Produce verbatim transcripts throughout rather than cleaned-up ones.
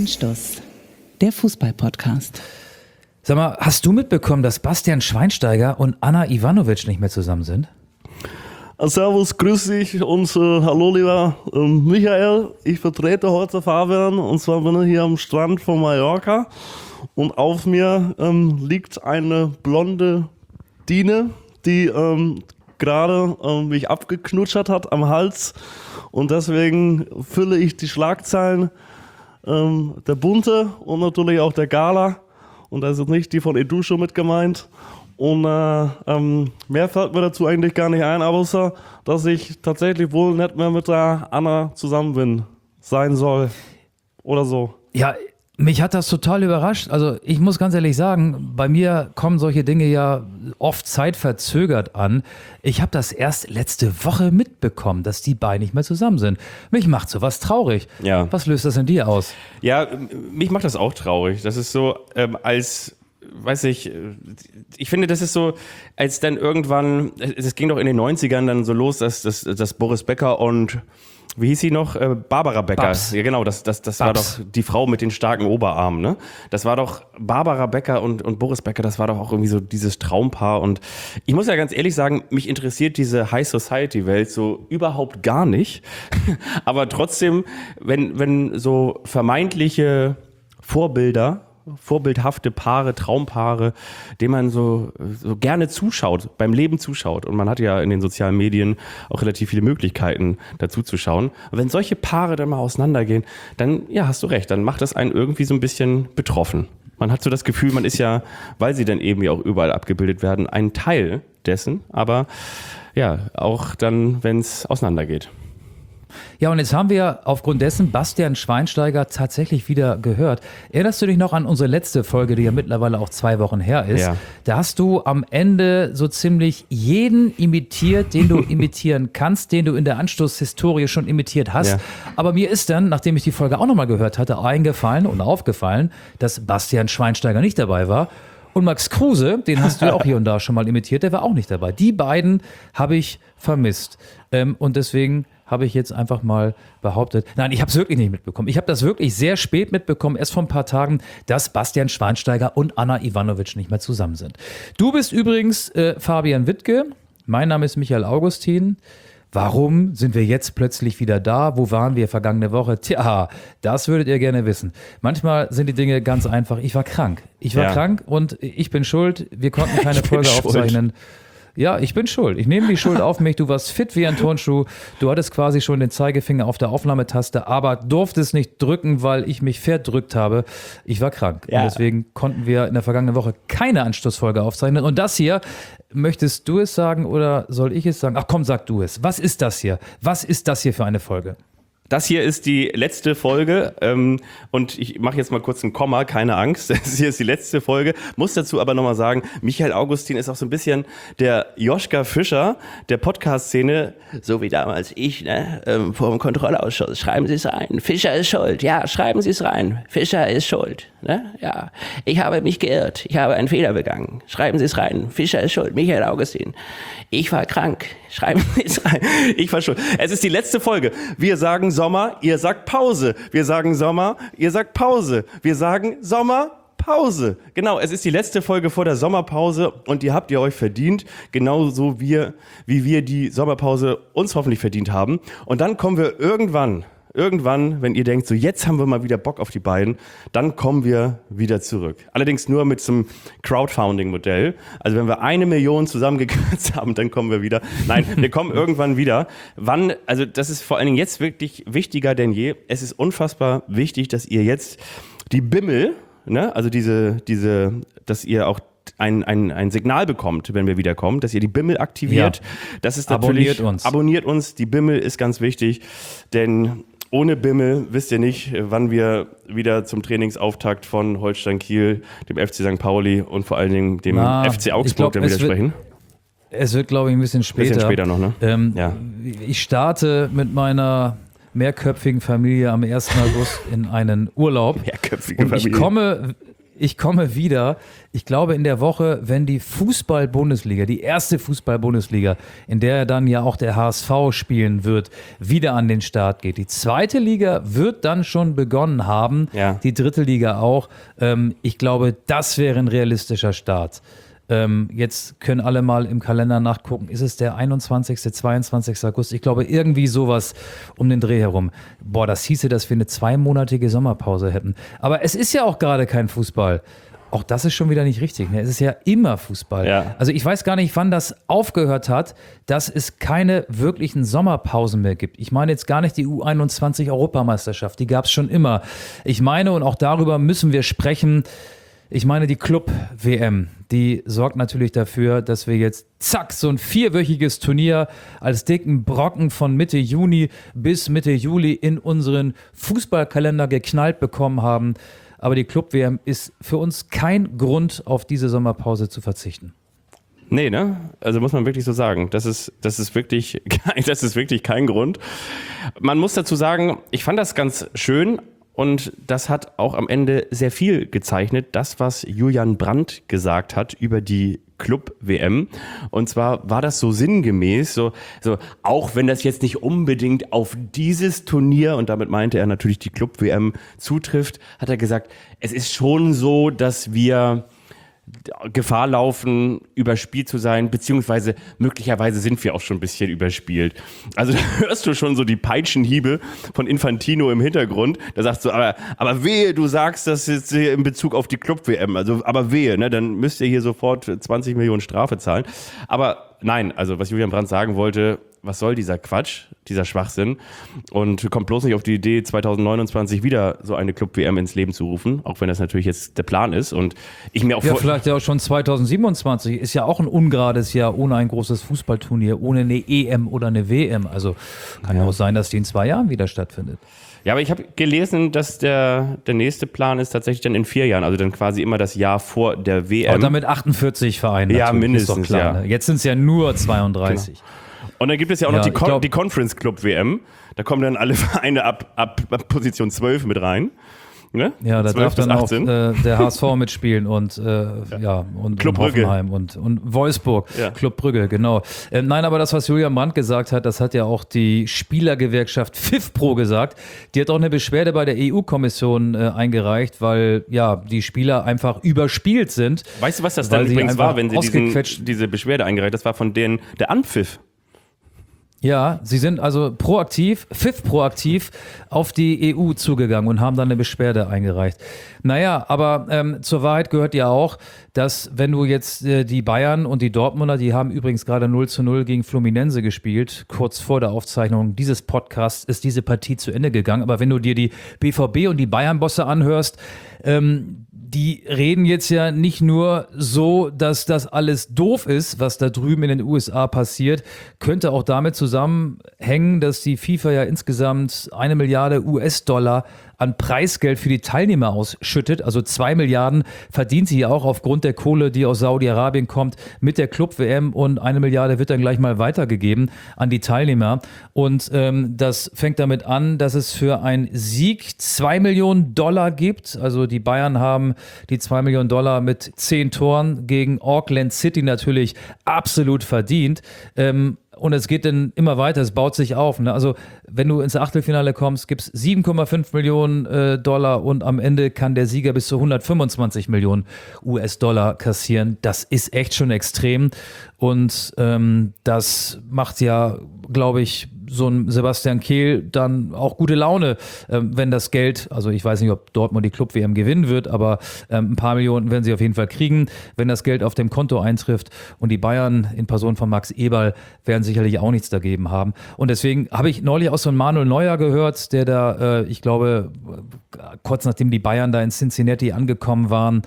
Anstoß, der Fußball-Podcast. Sag mal, hast du mitbekommen, dass Bastian Schweinsteiger und Anna Ivanovic nicht mehr zusammen sind? Servus, grüß dich und äh, hallo lieber äh, Michael. Ich vertrete heute Fabian und zwar bin ich hier am Strand von Mallorca und auf mir ähm, liegt eine blonde Dine, die ähm, gerade äh, mich abgeknutschert hat am Hals und deswegen fülle ich die Schlagzeilen ähm, der Bunte und natürlich auch der Gala und da ist nicht die von Edusho mit gemeint. Und äh, ähm, mehr fällt mir dazu eigentlich gar nicht ein, außer dass ich tatsächlich wohl nicht mehr mit der Anna zusammen bin, sein soll oder so. Ja, mich hat das total überrascht. Also ich muss ganz ehrlich sagen, bei mir kommen solche Dinge ja oft zeitverzögert an. Ich habe das erst letzte Woche mitbekommen, dass die beiden nicht mehr zusammen sind. Mich macht sowas traurig. Ja. Was löst das in dir aus? Ja, mich macht das auch traurig. Das ist so, ähm, als... weiß ich, ich finde, das ist so, als dann irgendwann, es ging doch in den neunzigern dann so los, dass, dass, dass Boris Becker und, wie hieß sie noch? Äh, Barbara Becker. Babs. Ja, genau, das, das, das war doch die Frau mit den starken Oberarmen, ne? Das war doch Barbara Becker und, und Boris Becker, das war doch auch irgendwie so dieses Traumpaar. Und ich muss ja ganz ehrlich sagen, mich interessiert diese High Society Welt so überhaupt gar nicht. Aber trotzdem, wenn, wenn so vermeintliche Vorbilder, vorbildhafte Paare, Traumpaare, denen man so, so gerne zuschaut, beim Leben zuschaut. Und man hat ja in den sozialen Medien auch relativ viele Möglichkeiten, dazu zu schauen. Und wenn solche Paare dann mal auseinandergehen, dann, ja, hast du recht, dann macht das einen irgendwie so ein bisschen betroffen. Man hat so das Gefühl, man ist ja, weil sie dann eben ja auch überall abgebildet werden, ein Teil dessen. Aber ja, auch dann, wenn es auseinandergeht. Ja, und jetzt haben wir aufgrund dessen Bastian Schweinsteiger tatsächlich wieder gehört. Erinnerst du dich noch an unsere letzte Folge, die ja mittlerweile auch zwei Wochen her ist? Ja. Da hast du am Ende so ziemlich jeden imitiert, den du imitieren kannst, den du in der Anstoßhistorie schon imitiert hast. Ja. Aber mir ist dann, nachdem ich die Folge auch nochmal gehört hatte, eingefallen und aufgefallen, dass Bastian Schweinsteiger nicht dabei war. Und Max Kruse, den hast du ja auch hier und da schon mal imitiert, der war auch nicht dabei. Die beiden habe ich vermisst. Ähm, und deswegen habe ich jetzt einfach mal behauptet, nein, ich habe es wirklich nicht mitbekommen. Ich habe das wirklich sehr spät mitbekommen, erst vor ein paar Tagen, dass Bastian Schweinsteiger und Anna Ivanovic nicht mehr zusammen sind. Du bist übrigens äh, Fabian Wittke, mein Name ist Michael Augustin. Warum sind wir jetzt plötzlich wieder da? Wo waren wir vergangene Woche? Tja, das würdet ihr gerne wissen. Manchmal sind die Dinge ganz einfach. Ich war krank. Ich war Ja. krank und ich bin schuld. Wir konnten keine Ich bin Folge schuld. aufzeichnen. Ja, ich bin schuld. Ich nehme die Schuld auf mich. Du warst fit wie ein Turnschuh. Du hattest quasi schon den Zeigefinger auf der Aufnahmetaste, aber durftest nicht drücken, weil ich mich verdrückt habe. Ich war krank. Ja. Und deswegen konnten wir in der vergangenen Woche keine Anstoßfolge aufzeichnen. Und das hier, möchtest du es sagen oder soll ich es sagen? Ach komm, sag du es. Was ist das hier? Was ist das hier für eine Folge? Das hier ist die letzte Folge ähm, und ich mache jetzt mal kurz ein Komma, keine Angst, das hier ist die letzte Folge, muss dazu aber nochmal sagen, Michael Augustin ist auch so ein bisschen der Joschka Fischer der Podcast-Szene, so wie damals ich, ne, ähm, vor dem Kontrollausschuss, schreiben Sie es rein, Fischer ist schuld, ja, schreiben Sie es rein, Fischer ist schuld, ne, ja, ich habe mich geirrt, ich habe einen Fehler begangen, schreiben Sie es rein, Fischer ist schuld, Michael Augustin, ich war krank, schreiben Sie es rein, ich war schuld. Es ist die letzte Folge, wir sagen Sommer, ihr sagt Pause. Wir sagen Sommer, ihr sagt Pause. Wir sagen Sommer, Pause. Genau, es ist die letzte Folge vor der Sommerpause und die habt ihr euch verdient, genauso wie, wie wir die Sommerpause uns hoffentlich verdient haben. Und dann kommen wir irgendwann, irgendwann, wenn ihr denkt, so jetzt haben wir mal wieder Bock auf die beiden, dann kommen wir wieder zurück. Allerdings nur mit so einem Crowdfunding-Modell. Also wenn wir eine Million zusammengekürzt haben, dann kommen wir wieder. Nein, wir kommen irgendwann wieder. Wann, also das ist vor allen Dingen jetzt wirklich wichtiger denn je. Es ist unfassbar wichtig, dass ihr jetzt die Bimmel, ne, also diese, diese, dass ihr auch ein, ein, ein Signal bekommt, wenn wir wiederkommen, dass ihr die Bimmel aktiviert. Ja. Das ist natürlich, Abonniert uns. Abonniert uns. Die Bimmel ist ganz wichtig, denn ohne Bimmel wisst ihr nicht, wann wir wieder zum Trainingsauftakt von Holstein Kiel, dem F C Sankt Pauli und vor allen Dingen dem Na, F C Augsburg glaub, dann wieder es wird- sprechen. Es wird, glaube ich, ein bisschen später. Bisschen später noch, ne? Ähm, Ja. Ich starte mit meiner mehrköpfigen Familie am ersten August in einen Urlaub. Mehrköpfige Und ich Familie. komme, ich komme wieder, ich glaube in der Woche, wenn die Fußball-Bundesliga, die erste Fußball-Bundesliga, in der dann ja auch der H S V spielen wird, wieder an den Start geht. Die zweite Liga wird dann schon begonnen haben, Ja. die dritte Liga auch. Ähm, ich glaube, das wäre ein realistischer Start. Ähm, jetzt können alle mal im Kalender nachgucken. Ist es der einundzwanzigste, zweiundzwanzigste August? Ich glaube, irgendwie sowas um den Dreh herum. Boah, das hieße, dass wir eine zweimonatige Sommerpause hätten. Aber es ist ja auch gerade kein Fußball. Auch das ist schon wieder nicht richtig. Ne? Es ist ja immer Fußball. Ja. Also ich weiß gar nicht, wann das aufgehört hat, dass es keine wirklichen Sommerpausen mehr gibt. Ich meine jetzt gar nicht die U einundzwanzig Europameisterschaft. Die gab es schon immer. Ich meine, und auch darüber müssen wir sprechen, ich meine die Club-W M, die sorgt natürlich dafür, dass wir jetzt zack, so ein vierwöchiges Turnier als dicken Brocken von Mitte Juni bis Mitte Juli in unseren Fußballkalender geknallt bekommen haben. Aber die Club-W M ist für uns kein Grund, auf diese Sommerpause zu verzichten. Nee, ne? Also muss man wirklich so sagen. Das ist, das ist wirklich, das ist wirklich kein Grund. Man muss dazu sagen, ich fand das ganz schön. Und das hat auch am Ende sehr viel gezeichnet, das, was Julian Brandt gesagt hat über die Club-W M. Und zwar war das so sinngemäß, so, so auch wenn das jetzt nicht unbedingt auf dieses Turnier, und damit meinte er natürlich die Club-W M, zutrifft, hat er gesagt, es ist schon so, dass wir Gefahr laufen, überspielt zu sein, beziehungsweise möglicherweise sind wir auch schon ein bisschen überspielt. Also da hörst du schon so die Peitschenhiebe von Infantino im Hintergrund. Da sagst du, aber, aber wehe, du sagst das jetzt hier in Bezug auf die Club-W M. Also, aber wehe, ne, dann müsst ihr hier sofort zwanzig Millionen Strafe zahlen. Aber nein, also was Julian Brandt sagen wollte, was soll dieser Quatsch, dieser Schwachsinn, und kommt bloß nicht auf die Idee, zwanzig neunundzwanzig wieder so eine Club-W M ins Leben zu rufen, auch wenn das natürlich jetzt der Plan ist und ich mir auch Ja, vor- vielleicht ja auch schon zwanzig siebenundzwanzig, ist ja auch ein ungerades Jahr ohne ein großes Fußballturnier, ohne eine E M oder eine W M, also kann ja auch sein, dass die in zwei Jahren wieder stattfindet. Ja, aber ich habe gelesen, dass der, der nächste Plan ist tatsächlich dann in vier Jahren, also dann quasi immer das Jahr vor der W M. Aber damit achtundvierzig Vereine. Ja, natürlich, mindestens, ist doch klar, ja. ne? Jetzt sind es ja nur zweiunddreißig. Und dann gibt es ja auch Ja, noch die, ich Con- glaub- die Conference Club W M. Da kommen dann alle Vereine ab, ab, ab Position zwölf mit rein. Ne? Ja, da zwölf darf bis dann auch achtzehn. äh, der H S V mitspielen und, äh, ja. und, Club und Brügge. Hoffenheim und, und Wolfsburg, Ja. Club Brügge, genau. Äh, nein, aber das, was Julian Brandt gesagt hat, das hat ja auch die Spielergewerkschaft FIFPro gesagt. Die hat auch eine Beschwerde bei der E U-Kommission äh, eingereicht, weil ja die Spieler einfach überspielt sind. Weißt du, was das weil dann sie übrigens einfach war, wenn sie diesen, ausgequetscht- diese Beschwerde eingereicht? Das war von denen der Anpfiff. Ja, sie sind also proaktiv, F I F proaktiv auf die E U zugegangen und haben dann eine Beschwerde eingereicht. Naja, aber ähm, zur Wahrheit gehört ja auch, dass wenn du jetzt äh, die Bayern und die Dortmunder, die haben übrigens gerade null zu null gegen Fluminense gespielt, kurz vor der Aufzeichnung dieses Podcasts ist diese Partie zu Ende gegangen, aber wenn du dir die B V B und die Bayern-Bosse anhörst, ähm, die reden jetzt ja nicht nur so, dass das alles doof ist, was da drüben in den U S A passiert, könnte auch damit zusammenhängen, dass die FIFA ja insgesamt eine Milliarde U S-Dollar an Preisgeld für die Teilnehmer ausschüttet. Also zwei Milliarden verdient sie ja auch aufgrund der Kohle, die aus Saudi-Arabien kommt, mit der Club-W M, und eine Milliarde wird dann gleich mal weitergegeben an die Teilnehmer. Und ähm, das fängt damit an, dass es für einen Sieg zwei Millionen Dollar gibt. Also die Bayern haben die zwei Millionen Dollar mit zehn Toren gegen Auckland City natürlich absolut verdient. Ähm, Und es geht dann immer weiter, es baut sich auf. Ne? Also wenn du ins Achtelfinale kommst, gibt es sieben Komma fünf Millionen äh, Dollar und am Ende kann der Sieger bis zu hundertfünfundzwanzig Millionen U S-Dollar kassieren. Das ist echt schon extrem und ähm, das macht ja, glaube ich, so ein Sebastian Kehl dann auch gute Laune, ähm, wenn das Geld, also ich weiß nicht, ob Dortmund die Club-W M gewinnen wird, aber ähm, ein paar Millionen werden sie auf jeden Fall kriegen, wenn das Geld auf dem Konto eintrifft, und die Bayern in Person von Max Eberl werden sicherlich auch nichts dagegen haben. Und deswegen habe ich neulich auch so einen Manuel Neuer gehört, der da, äh, ich glaube, kurz nachdem die Bayern da in Cincinnati angekommen waren,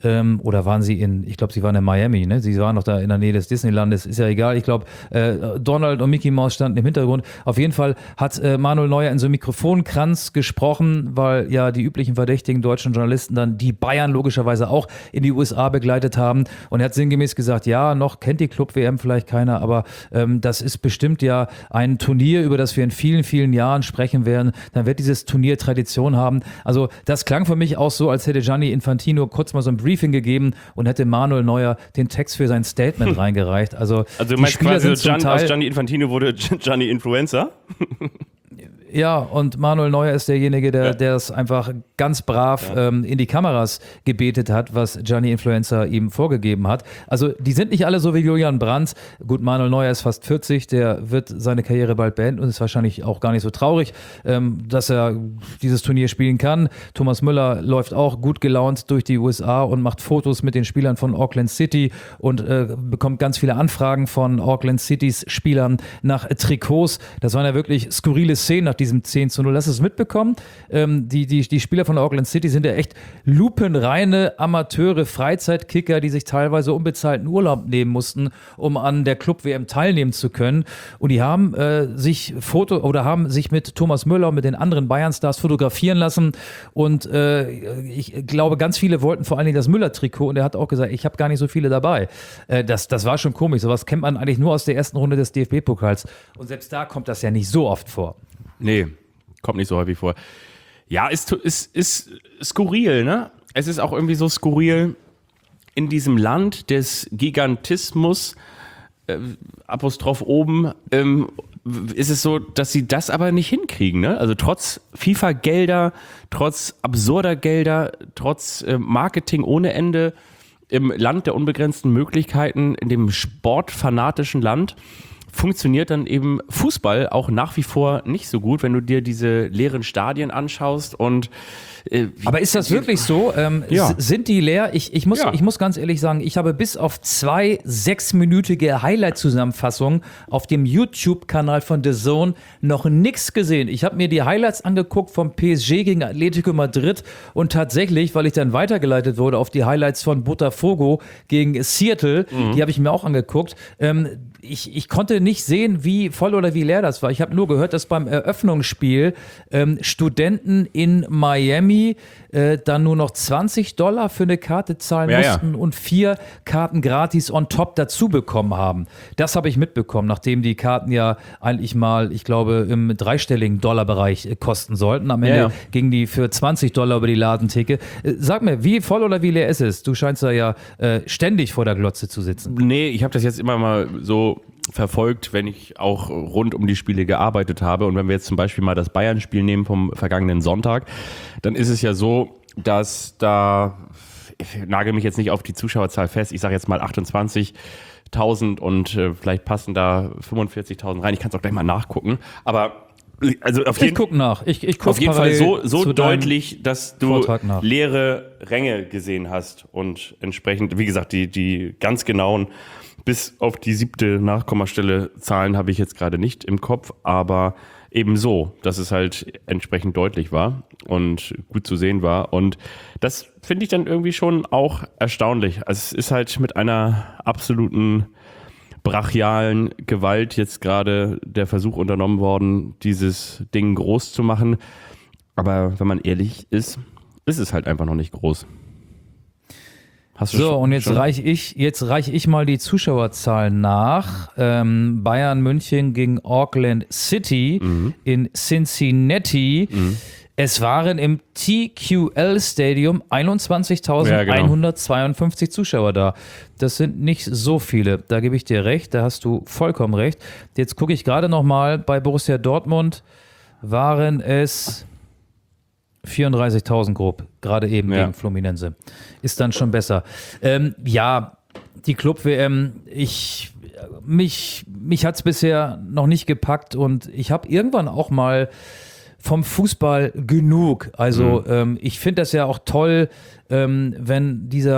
Ähm, oder waren sie in, ich glaube, sie waren in Miami, ne? Sie waren noch da in der Nähe des Disneylandes, ist ja egal. Ich glaube, äh, Donald und Mickey Mouse standen im Hintergrund. Auf jeden Fall hat äh, Manuel Neuer in so einem Mikrofonkranz gesprochen, weil ja die üblichen verdächtigen deutschen Journalisten dann die Bayern logischerweise auch in die U S A begleitet haben. Und er hat sinngemäß gesagt, ja, noch kennt die Club-W M vielleicht keiner, aber ähm, das ist bestimmt ja ein Turnier, über das wir in vielen, vielen Jahren sprechen werden. Dann wird dieses Turnier Tradition haben. Also das klang für mich auch so, als hätte Gianni Infantino kurz mal so ein Briefing gegeben und hätte Manuel Neuer den Text für sein Statement reingereicht. Also, Also du die meinst Spieler quasi, sind zum Gian, Teil, aus Gianni Infantino wurde Gianni Influencer? ja, und Manuel Neuer ist derjenige, der, Ja. der es einfach ganz brav Ja. ähm, in die Kameras gebetet hat, was Gianni Influencer ihm vorgegeben hat. Also die sind nicht alle so wie Julian Brandt. Gut, Manuel Neuer ist fast vierzig, der wird seine Karriere bald beenden und ist wahrscheinlich auch gar nicht so traurig, ähm, dass er dieses Turnier spielen kann. Thomas Müller läuft auch gut gelaunt durch die U S A und macht Fotos mit den Spielern von Auckland City und äh, bekommt ganz viele Anfragen von Auckland Citys Spielern nach Trikots. Das waren ja wirklich skurrile Szenen nach diesem zehn zu null. Hast du es mitbekommen? Ähm, die, die, die Spieler von Auckland City sind ja echt lupenreine Amateure, Freizeitkicker, die sich teilweise unbezahlten Urlaub nehmen mussten, um an der Club-W M teilnehmen zu können. Und die haben äh, sich Foto oder haben sich mit Thomas Müller und mit den anderen Bayern-Stars fotografieren lassen. Und äh, ich glaube, ganz viele wollten vor allen Dingen das Müller-Trikot. Und er hat auch gesagt, ich habe gar nicht so viele dabei. Äh, das, das war schon komisch. Sowas kennt man eigentlich nur aus der ersten Runde des D F B-Pokals. Und selbst da kommt das ja nicht so oft vor. Nee, kommt nicht so häufig vor. Ja, ist, ist, ist skurril, ne? Es ist auch irgendwie so skurril in diesem Land des Gigantismus, äh, Apostroph oben, ähm, ist es so, dass sie das aber nicht hinkriegen, ne? Also trotz FIFA-Gelder, trotz absurder Gelder, trotz äh, Marketing ohne Ende, im Land der unbegrenzten Möglichkeiten, in dem sportfanatischen Land, funktioniert dann eben Fußball auch nach wie vor nicht so gut, wenn du dir diese leeren Stadien anschaust und äh, Aber ist das wirklich so? Ähm, Ja. s- Sind die leer? Ich, ich, muss, Ja. ich muss ganz ehrlich sagen, ich habe bis auf zwei sechsminütige Highlight-Zusammenfassungen auf dem YouTube-Kanal von The Zone noch nichts gesehen. Ich habe mir die Highlights angeguckt vom P S G gegen Atletico Madrid und tatsächlich, weil ich dann weitergeleitet wurde auf die Highlights von Botafogo gegen Seattle, Mhm. die habe ich mir auch angeguckt. Ähm, ich, ich konnte nicht sehen, wie voll oder wie leer das war. Ich habe nur gehört, dass beim Eröffnungsspiel ähm, Studenten in Miami äh, dann nur noch zwanzig Dollar für eine Karte zahlen Ja, ja. mussten und vier Karten gratis on top dazu bekommen haben. Das habe ich mitbekommen, nachdem die Karten ja eigentlich mal, ich glaube, im dreistelligen Dollarbereich äh, kosten sollten. Am Ende Ja, ja. gingen die für zwanzig Dollar über die Ladentheke. Äh, sag mir, wie voll oder wie leer ist es? Du scheinst da ja äh, ständig vor der Glotze zu sitzen. Nee, ich habe das jetzt immer mal so verfolgt, wenn ich auch rund um die Spiele gearbeitet habe. Und wenn wir jetzt zum Beispiel mal das Bayern-Spiel nehmen vom vergangenen Sonntag, dann ist es ja so, dass da, ich nagel mich jetzt nicht auf die Zuschauerzahl fest, ich sage jetzt mal achtundzwanzigtausend und äh, vielleicht passen da fünfundvierzigtausend rein. Ich kann es auch gleich mal nachgucken. Aber also auf Ich jeden, guck nach. Ich, ich guck auf jeden Fall parallel so, so zu deinem deutlich, dass du Vortrag nach. leere Ränge gesehen hast und entsprechend, wie gesagt, die, die ganz genauen bis auf die siebte Nachkommastelle Zahlen habe ich jetzt gerade nicht im Kopf, aber eben so, dass es halt entsprechend deutlich war und gut zu sehen war. Und das finde ich dann irgendwie schon auch erstaunlich. Also es ist halt mit einer absoluten brachialen Gewalt jetzt gerade der Versuch unternommen worden, dieses Ding groß zu machen. Aber wenn man ehrlich ist, ist es halt einfach noch nicht groß. Hast du So, schon- und jetzt schon- reiche ich, jetzt reiche ich mal die Zuschauerzahlen nach. Ähm, Bayern München gegen Auckland City Mhm. in Cincinnati. Es waren im T Q L Stadium einundzwanzigtausendeinhundertzweiundfünfzig Zuschauer da. Das sind nicht so viele, da gebe ich dir recht, da hast du vollkommen recht. Jetzt gucke ich gerade noch mal, bei Borussia Dortmund waren es vierunddreißigtausend grob, gerade eben Ja. gegen Fluminense. Ist dann schon besser. Ähm, ja, die Club-W M, ich, mich, mich hat es bisher noch nicht gepackt und ich habe irgendwann auch mal vom Fußball genug. Also ähm, ich finde das ja auch toll, ähm, wenn dieser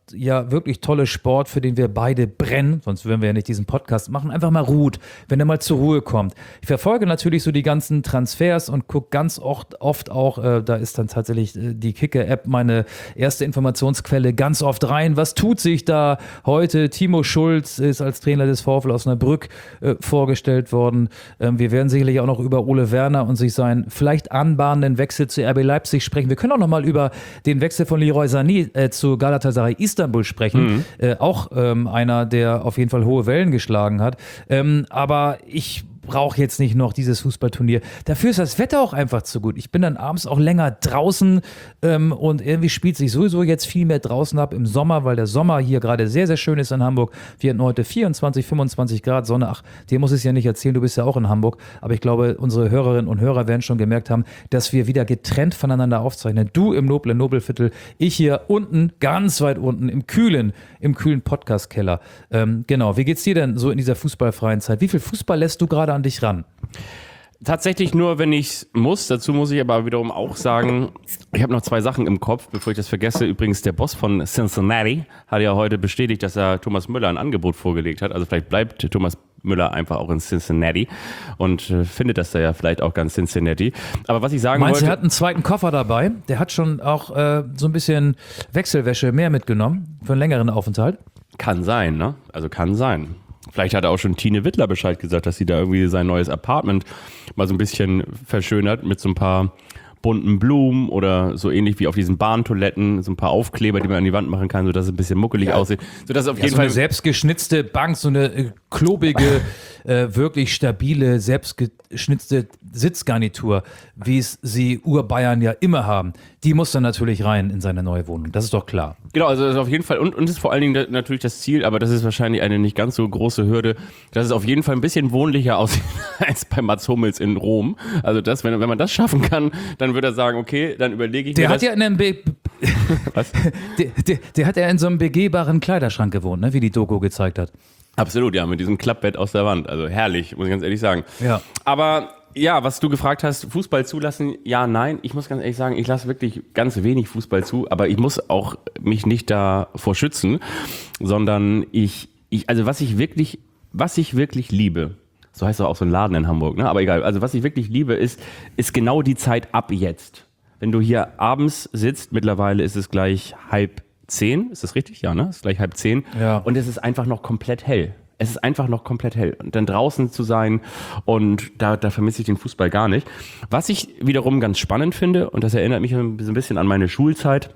ja wirklich tolle Sport, für den wir beide brennen, sonst würden wir ja nicht diesen Podcast machen, einfach mal ruht, wenn er mal zur Ruhe kommt. Ich verfolge natürlich so die ganzen Transfers und gucke ganz oft, oft auch, äh, da ist dann tatsächlich äh, die Kicker-App meine erste Informationsquelle, ganz oft rein. Was tut sich da heute? Timo Schulz ist als Trainer des VfL Osnabrück äh, vorgestellt worden. Ähm, wir werden sicherlich auch noch über Ole Werner und sich seinen vielleicht anbahnenden Wechsel zu R B Leipzig sprechen. Wir können auch noch mal über den Wechsel von Leroy Sané äh, zu Galatasaray Istanbul sprechen. Mhm. Äh, auch ähm, einer, der auf jeden Fall hohe Wellen geschlagen hat. Ähm, aber ich brauche jetzt nicht noch dieses Fußballturnier. Dafür ist das Wetter auch einfach zu gut. Ich bin dann abends auch länger draußen ähm, und irgendwie spielt sich sowieso jetzt viel mehr draußen ab im Sommer, weil der Sommer hier gerade sehr, sehr schön ist in Hamburg. Wir hatten heute vierundzwanzig, fünfundzwanzig Grad Sonne. Ach, dir muss ich es ja nicht erzählen, du bist ja auch in Hamburg. Aber ich glaube, unsere Hörerinnen und Hörer werden schon gemerkt haben, dass wir wieder getrennt voneinander aufzeichnen. Du im noblen Nobelviertel, ich hier unten, ganz weit unten, im kühlen, im kühlen Podcast-Keller. Ähm, genau, wie geht's dir denn so in dieser fußballfreien Zeit? Wie viel Fußball lässt du gerade an dich ran? Tatsächlich nur, wenn ich muss. Dazu muss ich aber wiederum auch sagen, ich habe noch zwei Sachen im Kopf, bevor ich das vergesse. Übrigens, der Boss von Cincinnati hat ja heute bestätigt, dass er Thomas Müller ein Angebot vorgelegt hat. Also vielleicht bleibt Thomas Müller einfach auch in Cincinnati und äh, findet das da ja vielleicht auch ganz Cincinnati. Aber was ich sagen Meinst wollte... du, er hat einen zweiten Koffer dabei? Der hat schon auch äh, so ein bisschen Wechselwäsche mehr mitgenommen für einen längeren Aufenthalt? Kann sein, ne? Also kann sein. Vielleicht hat er auch schon Tine Wittler Bescheid gesagt, dass sie da irgendwie sein neues Apartment mal so ein bisschen verschönert mit so ein paar bunten Blumen oder so ähnlich wie auf diesen Bahntoiletten, so ein paar Aufkleber, die man an die Wand machen kann, sodass es ein bisschen muckelig ja. aussieht. Sodass es auf ja, jeden so Fall eine selbstgeschnitzte Bank, so eine äh, klobige, äh, wirklich stabile, selbstgeschnitzte Sitzgarnitur, wie es sie Urbayern ja immer haben. Die muss dann natürlich rein in seine neue Wohnung. Das ist doch klar. Genau, also das ist auf jeden Fall, und, und ist vor allen Dingen natürlich das Ziel, aber das ist wahrscheinlich eine nicht ganz so große Hürde, dass es auf jeden Fall ein bisschen wohnlicher aussieht als bei Mats Hummels in Rom. Also das, wenn, wenn man das schaffen kann, dann würde er sagen, okay, dann überlege ich der mir hat das. Ja in einem Be- Was? Der, der, der hat ja in so einem begehbaren Kleiderschrank gewohnt, ne? Wie die Doku gezeigt hat. Absolut, ja, mit diesem Klappbett aus der Wand. Also herrlich, muss ich ganz ehrlich sagen. Ja. Aber ja, was du gefragt hast, Fußball zulassen, ja, nein. Ich muss ganz ehrlich sagen, ich lasse wirklich ganz wenig Fußball zu, aber ich muss auch mich nicht davor schützen, sondern ich, ich also was ich wirklich, was ich wirklich liebe, so heißt doch auch so ein Laden in Hamburg, ne? Aber egal, also was ich wirklich liebe, ist, ist genau die Zeit ab jetzt. Wenn du hier abends sitzt, mittlerweile ist es gleich halb zehn, ist das richtig? Ja, ne? Es ist gleich halb zehn. Ja. Und es ist einfach noch komplett hell. Es ist einfach noch komplett hell. Und dann draußen zu sein und da, da vermisse ich den Fußball gar nicht. Was ich wiederum ganz spannend finde, und das erinnert mich so ein bisschen an meine Schulzeit,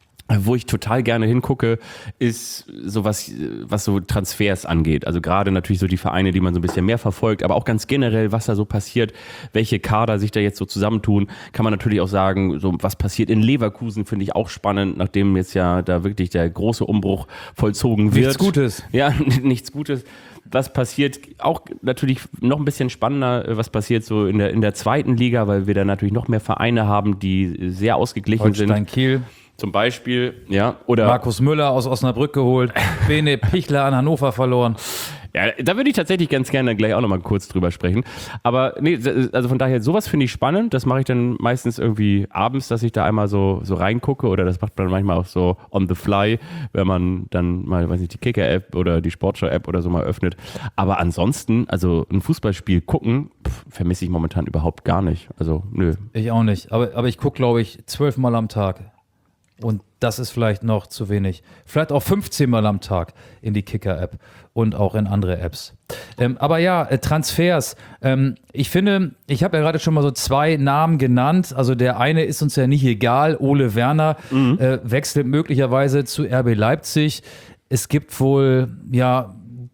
wo ich total gerne hingucke, ist sowas, was so Transfers angeht. Also gerade natürlich so die Vereine, die man so ein bisschen mehr verfolgt, aber auch ganz generell, was da so passiert, welche Kader sich da jetzt so zusammentun, kann man natürlich auch sagen, so was passiert in Leverkusen, finde ich auch spannend, nachdem jetzt ja da wirklich der große Umbruch vollzogen wird. Nichts Gutes. Ja, nichts Gutes. Was passiert, auch natürlich noch ein bisschen spannender, was passiert so in der, in der zweiten Liga, weil wir da natürlich noch mehr Vereine haben, die sehr ausgeglichen Holstein sind. Kiel. Zum Beispiel, ja, oder Markus Müller aus Osnabrück geholt, Bene Pichler an Hannover verloren. Ja, da würde ich tatsächlich ganz gerne gleich auch nochmal kurz drüber sprechen. Aber nee, also von daher, sowas finde ich spannend. Das mache ich dann meistens irgendwie abends, dass ich da einmal so, so reingucke, oder das macht man manchmal auch so on the fly, wenn man dann mal, weiß nicht, die Kicker-App oder die Sportschau-App oder so mal öffnet. Aber ansonsten, also ein Fußballspiel gucken, pff, vermisse ich momentan überhaupt gar nicht. Also, nö. Ich auch nicht. Aber, aber ich gucke, glaube ich, zwölfmal am Tag. Und das ist vielleicht noch zu wenig. Vielleicht auch fünfzehn Mal am Tag in die Kicker-App und auch in andere Apps. Ähm, aber ja, äh, Transfers. Ähm, ich finde, ich habe ja gerade schon mal so zwei Namen genannt. Also der eine ist uns ja nicht egal. Ole Werner mhm. äh, wechselt möglicherweise zu R B Leipzig. Es gibt wohl, ja,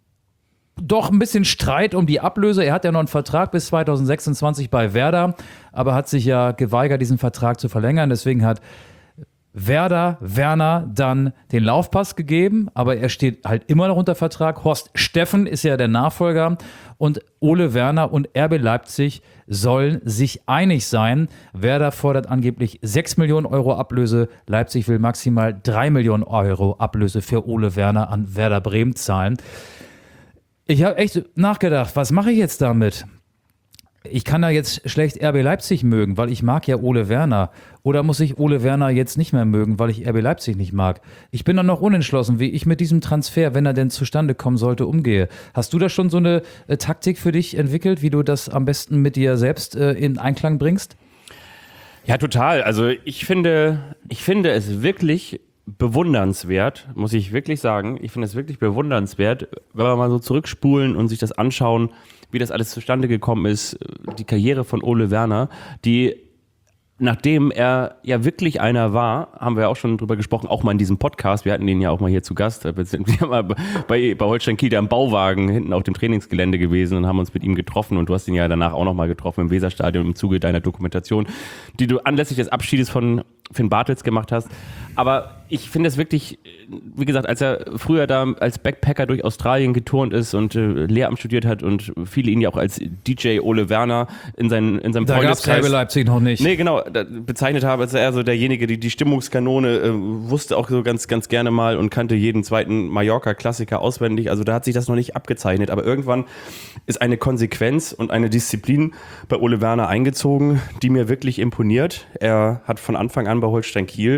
doch ein bisschen Streit um die Ablöse. Er hat ja noch einen Vertrag bis zwanzig sechsundzwanzig bei Werder, aber hat sich ja geweigert, diesen Vertrag zu verlängern. Deswegen hat Werder Werner dann den Laufpass gegeben, aber er steht halt immer noch unter Vertrag. Horst Steffen ist ja der Nachfolger und Ole Werner und R B Leipzig sollen sich einig sein. Werder fordert angeblich sechs Millionen Euro Ablöse. Leipzig will maximal drei Millionen Euro Ablöse für Ole Werner an Werder Bremen zahlen. Ich habe echt nachgedacht, was mache ich jetzt damit? ich kann da jetzt schlecht R B Leipzig mögen, weil ich mag ja Ole Werner. Oder muss ich Ole Werner jetzt nicht mehr mögen, weil ich R B Leipzig nicht mag? Ich bin dann noch unentschlossen, wie ich mit diesem Transfer, wenn er denn zustande kommen sollte, umgehe. Hast du da schon so eine äh, Taktik für dich entwickelt, wie du das am besten mit dir selbst äh, in Einklang bringst? Ja, total. Also ich finde, ich finde es wirklich bewundernswert, muss ich wirklich sagen. Ich finde es wirklich bewundernswert, wenn wir mal so zurückspulen und sich das anschauen, wie das alles zustande gekommen ist, die Karriere von Ole Werner, die, nachdem er ja wirklich einer war, haben wir auch schon drüber gesprochen, auch mal in diesem Podcast, wir hatten den ja auch mal hier zu Gast, wir sind ja mal bei, bei Holstein Kiel, der im Bauwagen hinten auf dem Trainingsgelände gewesen und haben uns mit ihm getroffen und du hast ihn ja danach auch noch mal getroffen im Weserstadion im Zuge deiner Dokumentation, die du anlässlich des Abschiedes von Finn Bartels gemacht hast. Aber ich finde es wirklich, wie gesagt, als er früher da als Backpacker durch Australien geturnt ist und äh, Lehramt studiert hat und viele ihn ja auch als D J Ole Werner in, seinen, in seinem Da gab es R B Leipzig noch nicht. Nee, genau, da bezeichnet habe, als er so derjenige, die die Stimmungskanone äh, wusste auch so ganz, ganz gerne mal und kannte jeden zweiten Mallorca-Klassiker auswendig. Also da hat sich das noch nicht abgezeichnet. Aber irgendwann ist eine Konsequenz und eine Disziplin bei Ole Werner eingezogen, die mir wirklich imponiert. Er hat von Anfang an bei Holstein Kiel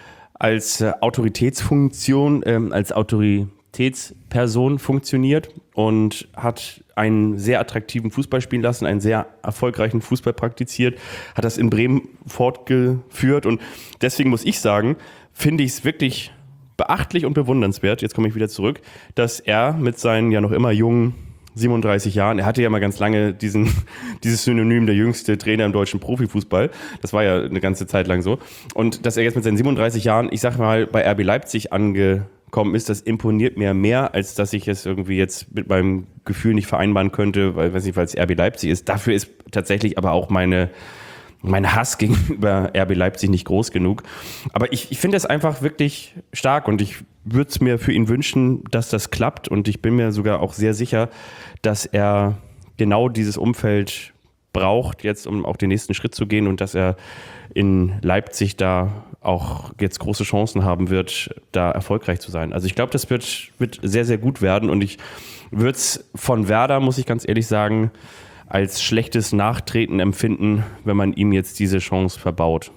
als äh, Autoritätsfunktion, ähm, als Autoritätsperson funktioniert und hat einen sehr attraktiven Fußball spielen lassen, einen sehr erfolgreichen Fußball praktiziert, hat das in Bremen fortgeführt und deswegen muss ich sagen, finde ich es wirklich beachtlich und bewundernswert, jetzt komme ich wieder zurück, dass er mit seinen ja noch immer jungen siebenunddreißig Jahren, er hatte ja mal ganz lange diesen, dieses Synonym der jüngste Trainer im deutschen Profifußball, das war ja eine ganze Zeit lang so, und dass er jetzt mit seinen siebenunddreißig Jahren, ich sag mal, bei R B Leipzig angekommen ist, das imponiert mir mehr, als dass ich es irgendwie jetzt mit meinem Gefühl nicht vereinbaren könnte, weil, weiß nicht, weil es R B Leipzig ist. Dafür ist tatsächlich aber auch meine mein Hass gegenüber R B Leipzig nicht groß genug. Aber ich, ich finde es einfach wirklich stark und ich würde es mir für ihn wünschen, dass das klappt und ich bin mir sogar auch sehr sicher, dass er genau dieses Umfeld braucht, jetzt um auch den nächsten Schritt zu gehen und dass er in Leipzig da auch jetzt große Chancen haben wird, da erfolgreich zu sein. Also ich glaube, das wird, wird sehr, sehr gut werden und ich würde es von Werder, muss ich ganz ehrlich sagen, als schlechtes Nachtreten empfinden, wenn man ihm jetzt diese Chance verbaut.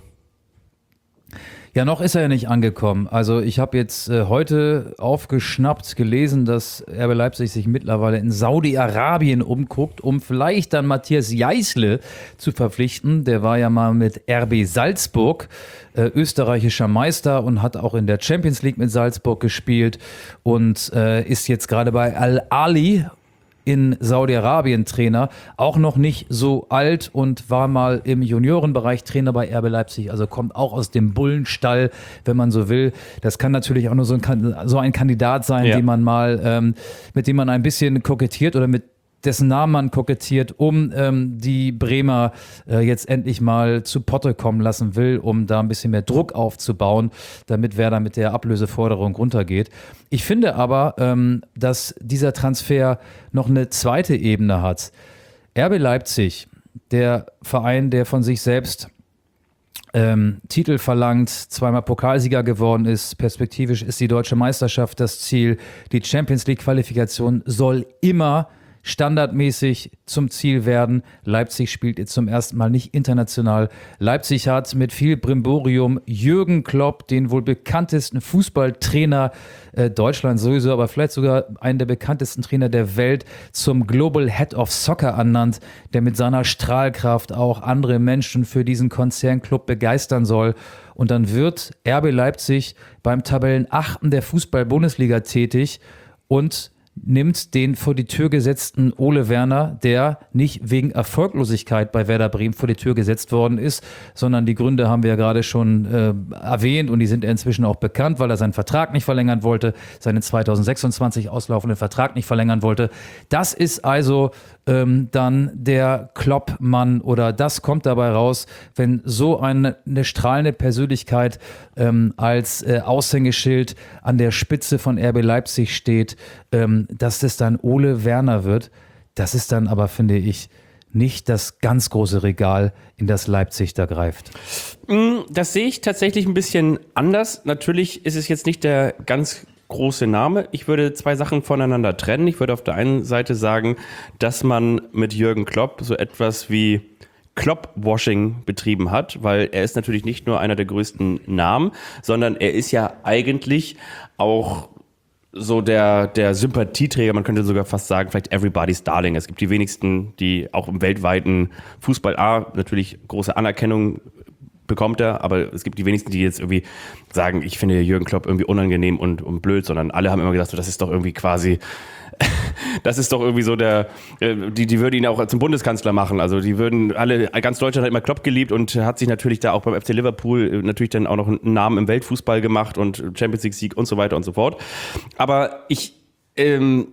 Ja, noch ist er ja nicht angekommen. Also ich habe jetzt äh, heute aufgeschnappt, gelesen, dass R B Leipzig sich mittlerweile in Saudi-Arabien umguckt, um vielleicht dann Matthias Jeißle zu verpflichten. Der war ja mal mit R B Salzburg äh, österreichischer Meister und hat auch in der Champions League mit Salzburg gespielt und äh, ist jetzt gerade bei Al-Ahly in Saudi-Arabien Trainer, auch noch nicht so alt und war mal im Juniorenbereich Trainer bei R B Leipzig, also kommt auch aus dem Bullenstall, wenn man so will. Das kann natürlich auch nur so ein, so ein Kandidat sein, ja. den man mal, ähm, mit dem man ein bisschen kokettiert oder mit dessen Namen man kokettiert, um ähm, die Bremer äh, jetzt endlich mal zu Potte kommen lassen will, um da ein bisschen mehr Druck aufzubauen, damit Werder mit der Ablöseforderung runtergeht. Ich finde aber, ähm, dass dieser Transfer noch eine zweite Ebene hat. R B Leipzig, der Verein, der von sich selbst Ähm, Titel verlangt, zweimal Pokalsieger geworden ist, perspektivisch ist die deutsche Meisterschaft das Ziel, die Champions League Qualifikation soll immer standardmäßig zum Ziel werden. Leipzig spielt jetzt zum ersten Mal nicht international. Leipzig hat mit viel Brimborium Jürgen Klopp, den wohl bekanntesten Fußballtrainer äh, Deutschlands sowieso, aber vielleicht sogar einen der bekanntesten Trainer der Welt, zum Global Head of Soccer ernannt, der mit seiner Strahlkraft auch andere Menschen für diesen Konzernclub begeistern soll. Und dann wird R B Leipzig beim Tabellenachten der Fußball-Bundesliga tätig und nimmt den vor die Tür gesetzten Ole Werner, der nicht wegen Erfolglosigkeit bei Werder Bremen vor die Tür gesetzt worden ist, sondern die Gründe haben wir ja gerade schon äh, erwähnt und die sind inzwischen auch bekannt, weil er seinen Vertrag nicht verlängern wollte, seinen zweitausendsechsundzwanzig auslaufenden Vertrag nicht verlängern wollte. Das ist also ähm, dann der Klopp-Mann oder das kommt dabei raus, wenn so eine, eine strahlende Persönlichkeit ähm, als äh, Aushängeschild an der Spitze von R B Leipzig steht, ähm, dass das dann Ole Werner wird. Das ist dann aber, finde ich, nicht das ganz große Regal, in das Leipzig da greift. Das sehe ich tatsächlich ein bisschen anders. Natürlich ist es jetzt nicht der ganz große Name. Ich würde zwei Sachen voneinander trennen. Ich würde auf der einen Seite sagen, dass man mit Jürgen Klopp so etwas wie Klopp-Washing betrieben hat, weil er ist natürlich nicht nur einer der größten Namen, sondern er ist ja eigentlich auch so der, der Sympathieträger, man könnte sogar fast sagen, vielleicht everybody's darling. Es gibt die wenigsten, die auch im weltweiten Fußball A natürlich große Anerkennung bekommt er, aber es gibt die wenigsten, die jetzt irgendwie sagen, ich finde Jürgen Klopp irgendwie unangenehm und, und blöd, sondern alle haben immer gesagt, so, das ist doch irgendwie quasi, das ist doch irgendwie so der, die, die würden ihn auch zum Bundeskanzler machen, also die würden alle, ganz Deutschland hat immer Klopp geliebt und hat sich natürlich da auch beim F C Liverpool natürlich dann auch noch einen Namen im Weltfußball gemacht und Champions League Sieg und so weiter und so fort. Aber ich ähm,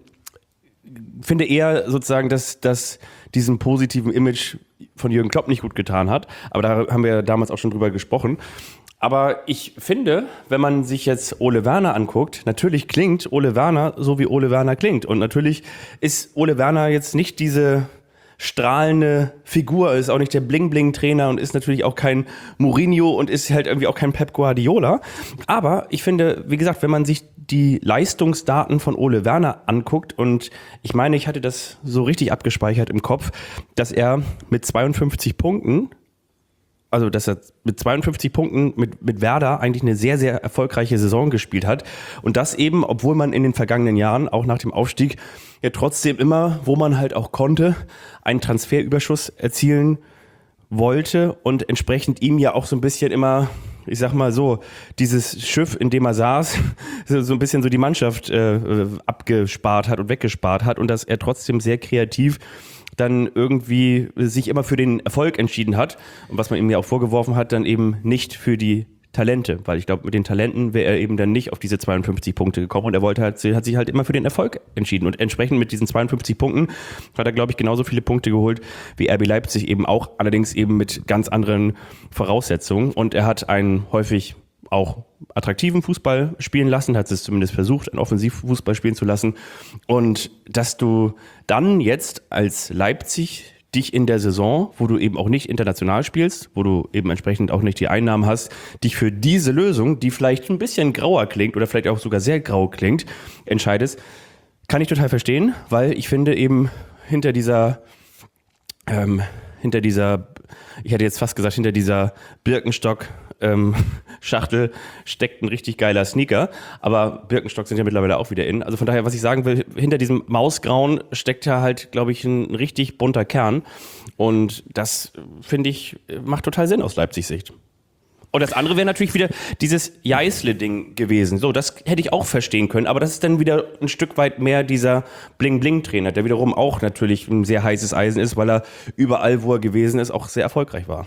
finde eher sozusagen, dass, dass diesem positiven Image von Jürgen Klopp nicht gut getan hat. Aber da haben wir damals auch schon drüber gesprochen. Aber ich finde, wenn man sich jetzt Ole Werner anguckt, natürlich klingt Ole Werner so, wie Ole Werner klingt. Und natürlich ist Ole Werner jetzt nicht diese strahlende Figur, ist auch nicht der Bling-Bling-Trainer und ist natürlich auch kein Mourinho und ist halt irgendwie auch kein Pep Guardiola. Aber ich finde, wie gesagt, wenn man sich die Leistungsdaten von Ole Werner anguckt, und ich meine, ich hatte das so richtig abgespeichert im Kopf, dass er mit zweiundfünfzig Punkten, also dass er mit zweiundfünfzig Punkten mit, mit Werder eigentlich eine sehr, sehr erfolgreiche Saison gespielt hat. Und das eben, obwohl man in den vergangenen Jahren, auch nach dem Aufstieg, ja trotzdem immer, wo man halt auch konnte, einen Transferüberschuss erzielen wollte und entsprechend ihm ja auch so ein bisschen immer, ich sag mal so, dieses Schiff, in dem er saß, so ein bisschen so die Mannschaft äh, abgespart hat und weggespart hat und dass er trotzdem sehr kreativ dann irgendwie sich immer für den Erfolg entschieden hat und was man ihm ja auch vorgeworfen hat, dann eben nicht für die Talente, weil ich glaube, mit den Talenten wäre er eben dann nicht auf diese zweiundfünfzig Punkte gekommen und er wollte halt, hat sich halt immer für den Erfolg entschieden und entsprechend mit diesen zweiundfünfzig Punkten hat er, glaube ich, genauso viele Punkte geholt wie R B Leipzig eben auch, allerdings eben mit ganz anderen Voraussetzungen und er hat einen häufig auch attraktiven Fußball spielen lassen, hat es zumindest versucht, einen Offensivfußball spielen zu lassen und dass du dann jetzt als Leipzig dich in der Saison, wo du eben auch nicht international spielst, wo du eben entsprechend auch nicht die Einnahmen hast, dich für diese Lösung, die vielleicht ein bisschen grauer klingt oder vielleicht auch sogar sehr grau klingt, entscheidest, kann ich total verstehen, weil ich finde eben hinter dieser, ähm, hinter dieser, ich hätte jetzt fast gesagt, hinter dieser Birkenstock ähm, Schachtel steckt ein richtig geiler Sneaker, aber Birkenstock sind ja mittlerweile auch wieder in. Also von daher, was ich sagen will, hinter diesem Mausgrauen steckt ja halt, glaube ich, ein richtig bunter Kern und das, finde ich, macht total Sinn aus Leipzigs Sicht. Und das andere wäre natürlich wieder dieses Jeißle-Ding gewesen. So, das hätte ich auch verstehen können, aber das ist dann wieder ein Stück weit mehr dieser Bling-Bling-Trainer, der wiederum auch natürlich ein sehr heißes Eisen ist, weil er überall, wo er gewesen ist, auch sehr erfolgreich war.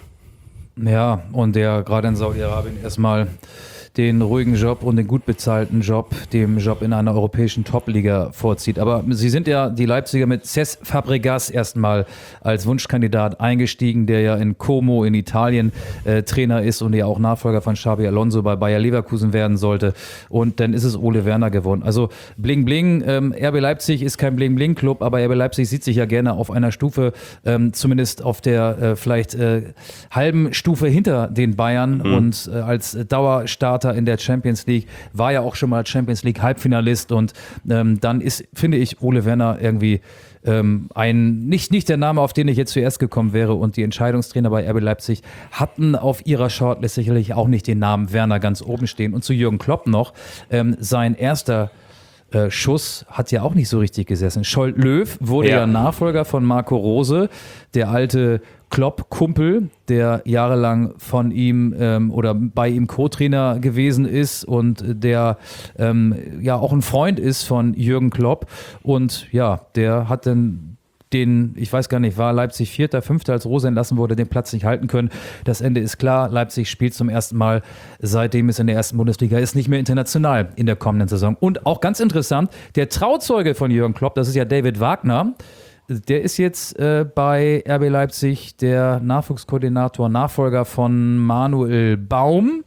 Ja, und der gerade in Saudi-Arabien erstmal den ruhigen Job und den gut bezahlten Job, dem Job in einer europäischen Top-Liga vorzieht. Aber sie sind ja, die Leipziger, mit Cesc Fabregas erstmal als Wunschkandidat eingestiegen, der ja in Como in Italien äh, Trainer ist und ja auch Nachfolger von Xabi Alonso bei Bayer Leverkusen werden sollte. Und dann ist es Ole Werner geworden. Also Bling Bling, ähm, R B Leipzig ist kein Bling Bling Club, aber R B Leipzig sieht sich ja gerne auf einer Stufe, ähm, zumindest auf der äh, vielleicht äh, halben Stufe hinter den Bayern mhm. und äh, als Dauerstarter in der Champions League, war ja auch schon mal Champions League Halbfinalist und ähm, dann ist, finde ich, Ole Werner irgendwie ähm, ein, nicht, nicht der Name, auf den ich jetzt zuerst gekommen wäre und die Entscheidungstrainer bei R B Leipzig hatten auf ihrer Shortlist sicherlich auch nicht den Namen Werner ganz oben stehen und zu Jürgen Klopp noch, ähm, sein erster äh, Schuss hat ja auch nicht so richtig gesessen. Scholt Löw wurde ja. ja Nachfolger von Marco Rose, der alte Klopp-Kumpel, der jahrelang von ihm ähm, oder bei ihm Co-Trainer gewesen ist und der ähm, ja auch ein Freund ist von Jürgen Klopp. Und ja, der hat dann den, ich weiß gar nicht, war Leipzig Vierter, Fünfter, als Rose entlassen wurde, den Platz nicht halten können. Das Ende ist klar, Leipzig spielt zum ersten Mal, seitdem es in der ersten Bundesliga ist, nicht mehr international in der kommenden Saison. Und auch ganz interessant, der Trauzeuge von Jürgen Klopp, das ist ja David Wagner, der ist jetzt äh, bei R B Leipzig der Nachwuchskoordinator, Nachfolger von Manuel Baum.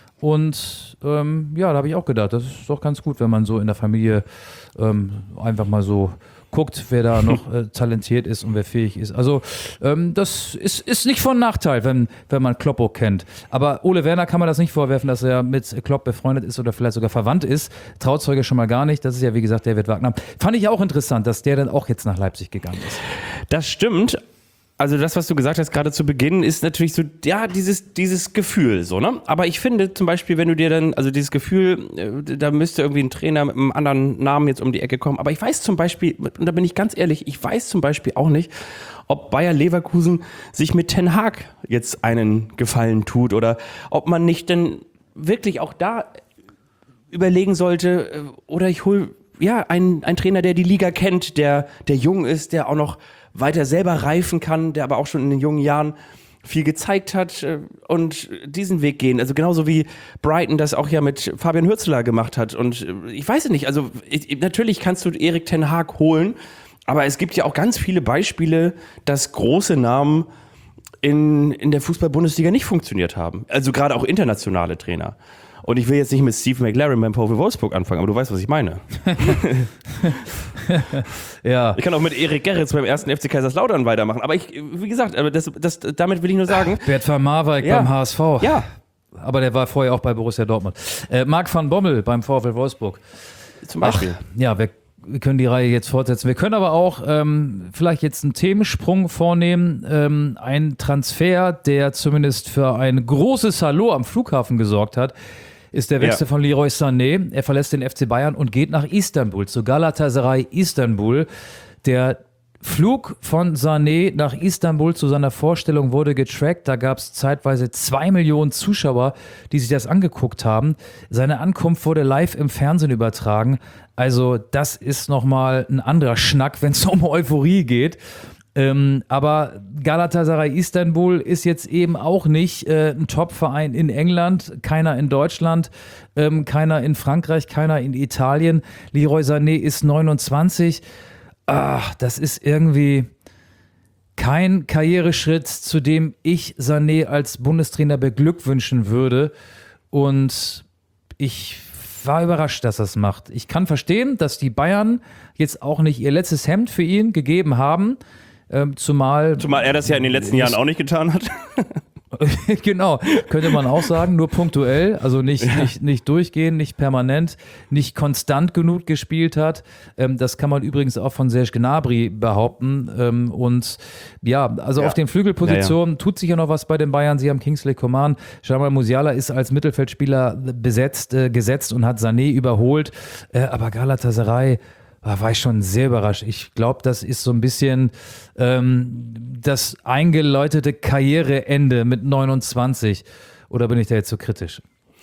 Und ähm, ja, da habe ich auch gedacht, das ist doch ganz gut, wenn man so in der Familie ähm, einfach mal so guckt, wer da noch äh, talentiert ist und wer fähig ist. Also ähm, das ist, ist nicht von Nachteil, wenn, wenn man Kloppo kennt. Aber Ole Werner kann man das nicht vorwerfen, dass er mit Klopp befreundet ist oder vielleicht sogar verwandt ist. Trauzeuge schon mal gar nicht. Das ist ja, wie gesagt, David Wagner. Fand ich auch interessant, dass der dann auch jetzt nach Leipzig gegangen ist. Das stimmt. Also das, was du gesagt hast, gerade zu Beginn, ist natürlich so, ja, dieses, dieses Gefühl, so, ne? Aber ich finde zum Beispiel, wenn du dir dann, also dieses Gefühl, äh, da müsste irgendwie ein Trainer mit einem anderen Namen jetzt um die Ecke kommen. Aber ich weiß zum Beispiel, und da bin ich ganz ehrlich, ich weiß zum Beispiel auch nicht, ob Bayer Leverkusen sich mit Ten Hag jetzt einen Gefallen tut oder ob man nicht denn wirklich auch da überlegen sollte, äh, oder ich hole, ja, einen, einen Trainer, der die Liga kennt, der, der jung ist, der auch noch weiter selber reifen kann, der aber auch schon in den jungen Jahren viel gezeigt hat äh, und diesen Weg gehen. Also genauso wie Brighton das auch ja mit Fabian Hürzeler gemacht hat. Und äh, ich weiß es nicht, also ich, natürlich kannst du Erik Ten Hag holen, aber es gibt ja auch ganz viele Beispiele, dass große Namen in, in der Fußball-Bundesliga nicht funktioniert haben. Also gerade auch internationale Trainer. Und ich will jetzt nicht mit Steve McLaren beim VfL Wolfsburg anfangen, aber du weißt, was ich meine. Ja. Ich kann auch mit Erik Gerrits beim ersten F C Kaiserslautern weitermachen. Aber ich, wie gesagt, aber das, das, damit will ich nur sagen. Bert van Marwijk Ja. beim H S V. Ja, Aber der war vorher auch bei Borussia Dortmund. Äh, Marc van Bommel beim VfL Wolfsburg. zum Beispiel. Ach, ja, wir, wir können die Reihe jetzt fortsetzen. Wir können aber auch ähm, vielleicht jetzt einen Themensprung vornehmen. Ähm, ein Transfer, der zumindest für ein großes Hallo am Flughafen gesorgt hat, ist der Wechsel Ja. von Leroy Sané. Er verlässt den F C Bayern und geht nach Istanbul, zu Galatasaray Istanbul. Der Flug von Sané nach Istanbul zu seiner Vorstellung wurde getrackt. Da gab es zeitweise zwei Millionen Zuschauer, die sich das angeguckt haben. Seine Ankunft wurde live im Fernsehen übertragen. Also das ist nochmal ein anderer Schnack, wenn es um Euphorie geht. Ähm, aber Galatasaray Istanbul ist jetzt eben auch nicht äh, ein Top-Verein in England, keiner in Deutschland, ähm, keiner in Frankreich, keiner in Italien. Leroy Sané ist neunundzwanzig. Ach, das ist irgendwie kein Karriereschritt, zu dem ich Sané als Bundestrainer beglückwünschen würde. Und ich war überrascht, dass er es macht. Ich kann verstehen, dass die Bayern jetzt auch nicht ihr letztes Hemd für ihn gegeben haben. Ähm, zumal, Zumal er das ja in den letzten Jahren auch nicht getan hat. genau, könnte man auch sagen, nur punktuell, also nicht, ja. nicht, nicht durchgehend, nicht permanent, nicht konstant genug gespielt hat. Ähm, das kann man übrigens auch von Serge Gnabry behaupten. Ähm, und ja, also Ja. auf den Flügelpositionen Ja, ja. tut sich ja noch was bei den Bayern. Sie haben Kingsley Coman, Jamal Musiala ist als Mittelfeldspieler besetzt, äh, gesetzt und hat Sané überholt. Äh, aber Galatasaray, da war ich schon sehr überrascht. Ich glaube, das ist so ein bisschen ähm, das eingeläutete Karriereende mit neunundzwanzig. Oder bin ich da jetzt so kritisch?